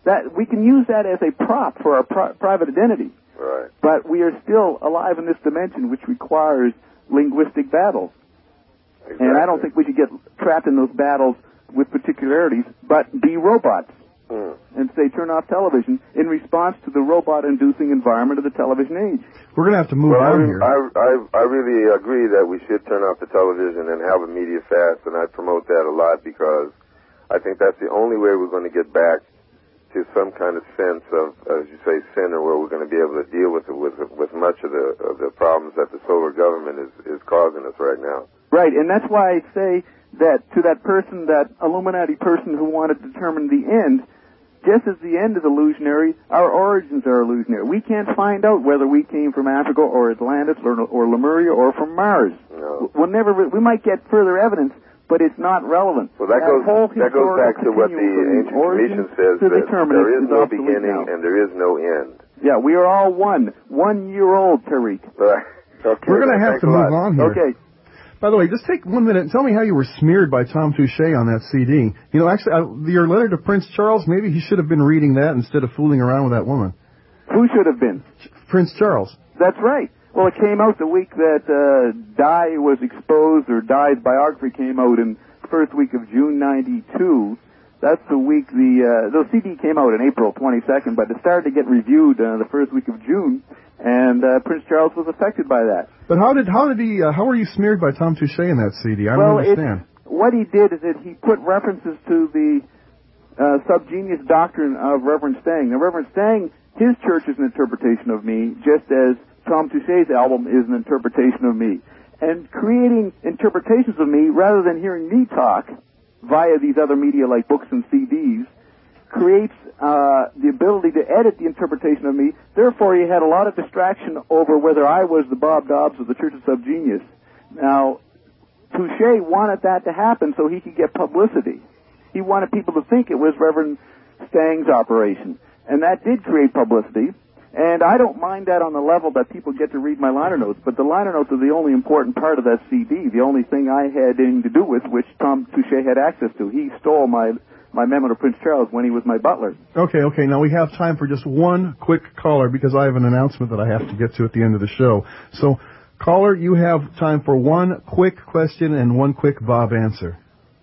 Speaker 2: that we can use that as a prop for our pri- private identity.
Speaker 9: Right.
Speaker 2: But we are still alive in this dimension, which requires linguistic battles.
Speaker 9: Exactly.
Speaker 2: And I don't think we should get trapped in those battles with particularities, but be robots.
Speaker 9: Mm.
Speaker 2: And say, turn off television in response to the robot-inducing environment of the television age.
Speaker 1: We're going to have to move
Speaker 9: well,
Speaker 1: on
Speaker 9: I,
Speaker 1: here.
Speaker 9: I, I, I really agree that we should turn off the television and have a media fast, and I promote that a lot because I think that's the only way we're going to get back to some kind of sense of, as you say, center, where we're going to be able to deal with with with much of the of the problems that the solar government is is causing us right now.
Speaker 2: Right, and that's why I say that to that person, that Illuminati person who wanted to determine the end, just as the end is illusionary, our origins are illusionary. We can't find out whether we came from Africa or Atlantis or, or Lemuria or from Mars.
Speaker 9: No.
Speaker 2: We'll never. We might get further evidence, but it's not relevant.
Speaker 9: Well, that,
Speaker 2: that
Speaker 9: goes
Speaker 2: whole
Speaker 9: that goes back to what the ancient Commission says, that there is no beginning
Speaker 2: now.
Speaker 9: and there is no end.
Speaker 2: Yeah, we are all one. One year old, Tariq.
Speaker 9: Right. Okay,
Speaker 1: We're going to have to move
Speaker 9: lot.
Speaker 1: on here.
Speaker 2: Okay.
Speaker 1: By the way, just take one minute and tell me how you were smeared by Tom Touche on that C D. You know, actually, I, your letter to Prince Charles, maybe he should have been reading that instead of fooling around with that woman.
Speaker 2: Who should have been?
Speaker 1: Prince Charles.
Speaker 2: That's right. Well, it came out the week that uh, Di was exposed, or Di's biography came out in the first week of June ninety-two. That's the week the, uh, the C D came out on April twenty-second, but it started to get reviewed uh, the first week of June, and uh, Prince Charles was affected by that.
Speaker 1: But how did how did he uh, how were you smeared by Tom Touche in that C D? I don't
Speaker 2: well,
Speaker 1: understand.
Speaker 2: What he did is that he put references to the uh, subgenius doctrine of Reverend Stang. Now, Reverend Stang, his church is an interpretation of me, just as Tom Touche's album is an interpretation of me. And creating interpretations of me, rather than hearing me talk via these other media like books and C Ds, creates uh, the ability to edit the interpretation of me. Therefore, he had a lot of distraction over whether I was the Bob Dobbs of the Church of Subgenius. Now, Touche wanted that to happen so he could get publicity. He wanted people to think it was Reverend Stang's operation. And that did create publicity. And I don't mind that on the level that people get to read my liner notes, but the liner notes are the only important part of that C D, the only thing I had anything to do with, which Tom Touche had access to. He stole my my memo to Prince Charles when he was my butler.
Speaker 1: Okay, okay. Now we have time for just one quick caller because I have an announcement that I have to get to at the end of the show. So, caller, you have time for one quick question and one quick Bob answer.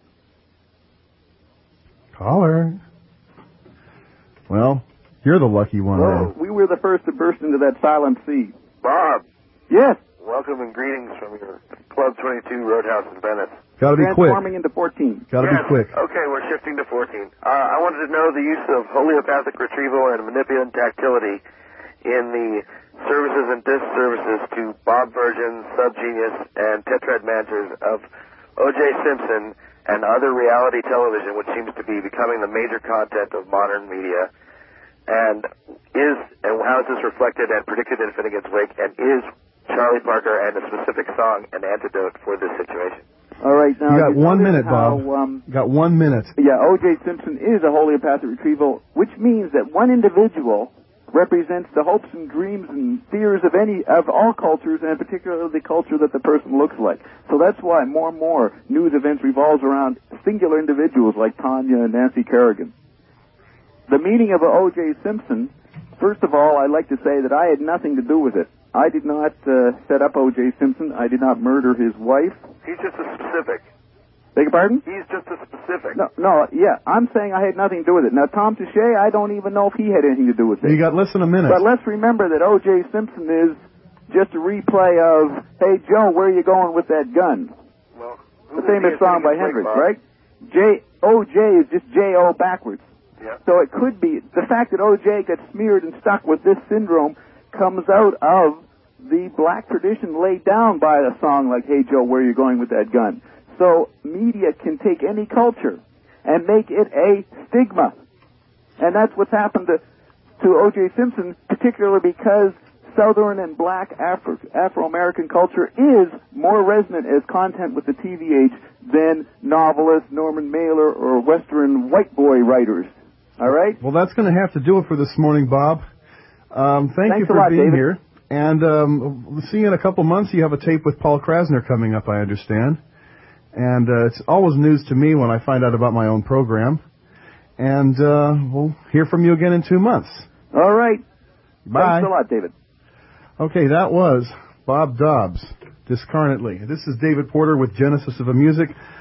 Speaker 1: Caller. Well, you're the lucky one.
Speaker 2: Well, we were the first to burst into that silent sea.
Speaker 3: Bob.
Speaker 2: Yes.
Speaker 3: Welcome and greetings from your Club twenty-two Roadhouse in Venice.
Speaker 1: Got to be quick.
Speaker 2: Transforming into fourteen.
Speaker 1: Got to
Speaker 3: yes.
Speaker 1: be quick.
Speaker 3: Okay, we're shifting to fourteen. Uh, I wanted to know the use of homeopathic retrieval and manipulative tactility in the services and disservices to Bob Virgin, Subgenius, and Tetrad Manters of O J Simpson and other reality television, which seems to be becoming the major content of modern media. And is and how is this reflected and predicted in Finnegan's Wake? And is Charlie Parker and a specific song an antidote for this situation?
Speaker 2: All right, now
Speaker 1: you got
Speaker 2: you
Speaker 1: one minute,
Speaker 2: how,
Speaker 1: Bob.
Speaker 2: Um,
Speaker 1: got one minute.
Speaker 2: Yeah, O J Simpson is a homeopathic retrieval, which means that one individual represents the hopes and dreams and fears of any of all cultures, and particularly the culture that the person looks like. So that's why more and more news events revolves around singular individuals like Tanya and Nancy Kerrigan. The meaning of O J Simpson, first of all, I'd like to say that I had nothing to do with it. I did not uh, set up O J Simpson. I did not murder his wife.
Speaker 3: He's just a specific.
Speaker 2: Beg your pardon?
Speaker 3: He's just a specific.
Speaker 2: No, no, yeah, I'm saying I had nothing to do with it. Now, Tom Touche, I don't even know if he had anything to do with it.
Speaker 1: You got less than a minute.
Speaker 2: But let's remember that O J Simpson is just a replay of, hey, Joe, where are you going with that gun?
Speaker 3: Well,
Speaker 2: the famous song by Hendrix, right? J O J is just J O backwards.
Speaker 3: Yeah.
Speaker 2: So it could be, the fact that O J got smeared and stuck with this syndrome comes out of the black tradition laid down by a song like, hey, Joe, where are you going with that gun? So media can take any culture and make it a stigma. And that's what's happened to, to O J Simpson, particularly because Southern and black Afro, Afro-American culture is more resonant as content with the T V age than novelists, Norman Mailer, or Western white boy writers. All right?
Speaker 1: Well, that's going to have to do it for this morning, Bob. Um, thank
Speaker 2: Thanks
Speaker 1: you for
Speaker 2: a lot,
Speaker 1: being
Speaker 2: David.
Speaker 1: here. And um, we'll see you in a couple months. You have a tape with Paul Krasner coming up, I understand. And uh, it's always news to me when I find out about my own program. and uh, we'll hear from you again in two months.
Speaker 2: All right.
Speaker 1: Bye.
Speaker 2: Thanks a lot, David.
Speaker 1: Okay, that was Bob Dobbs, Discarnately. This is David Porter with Genesis of a Music.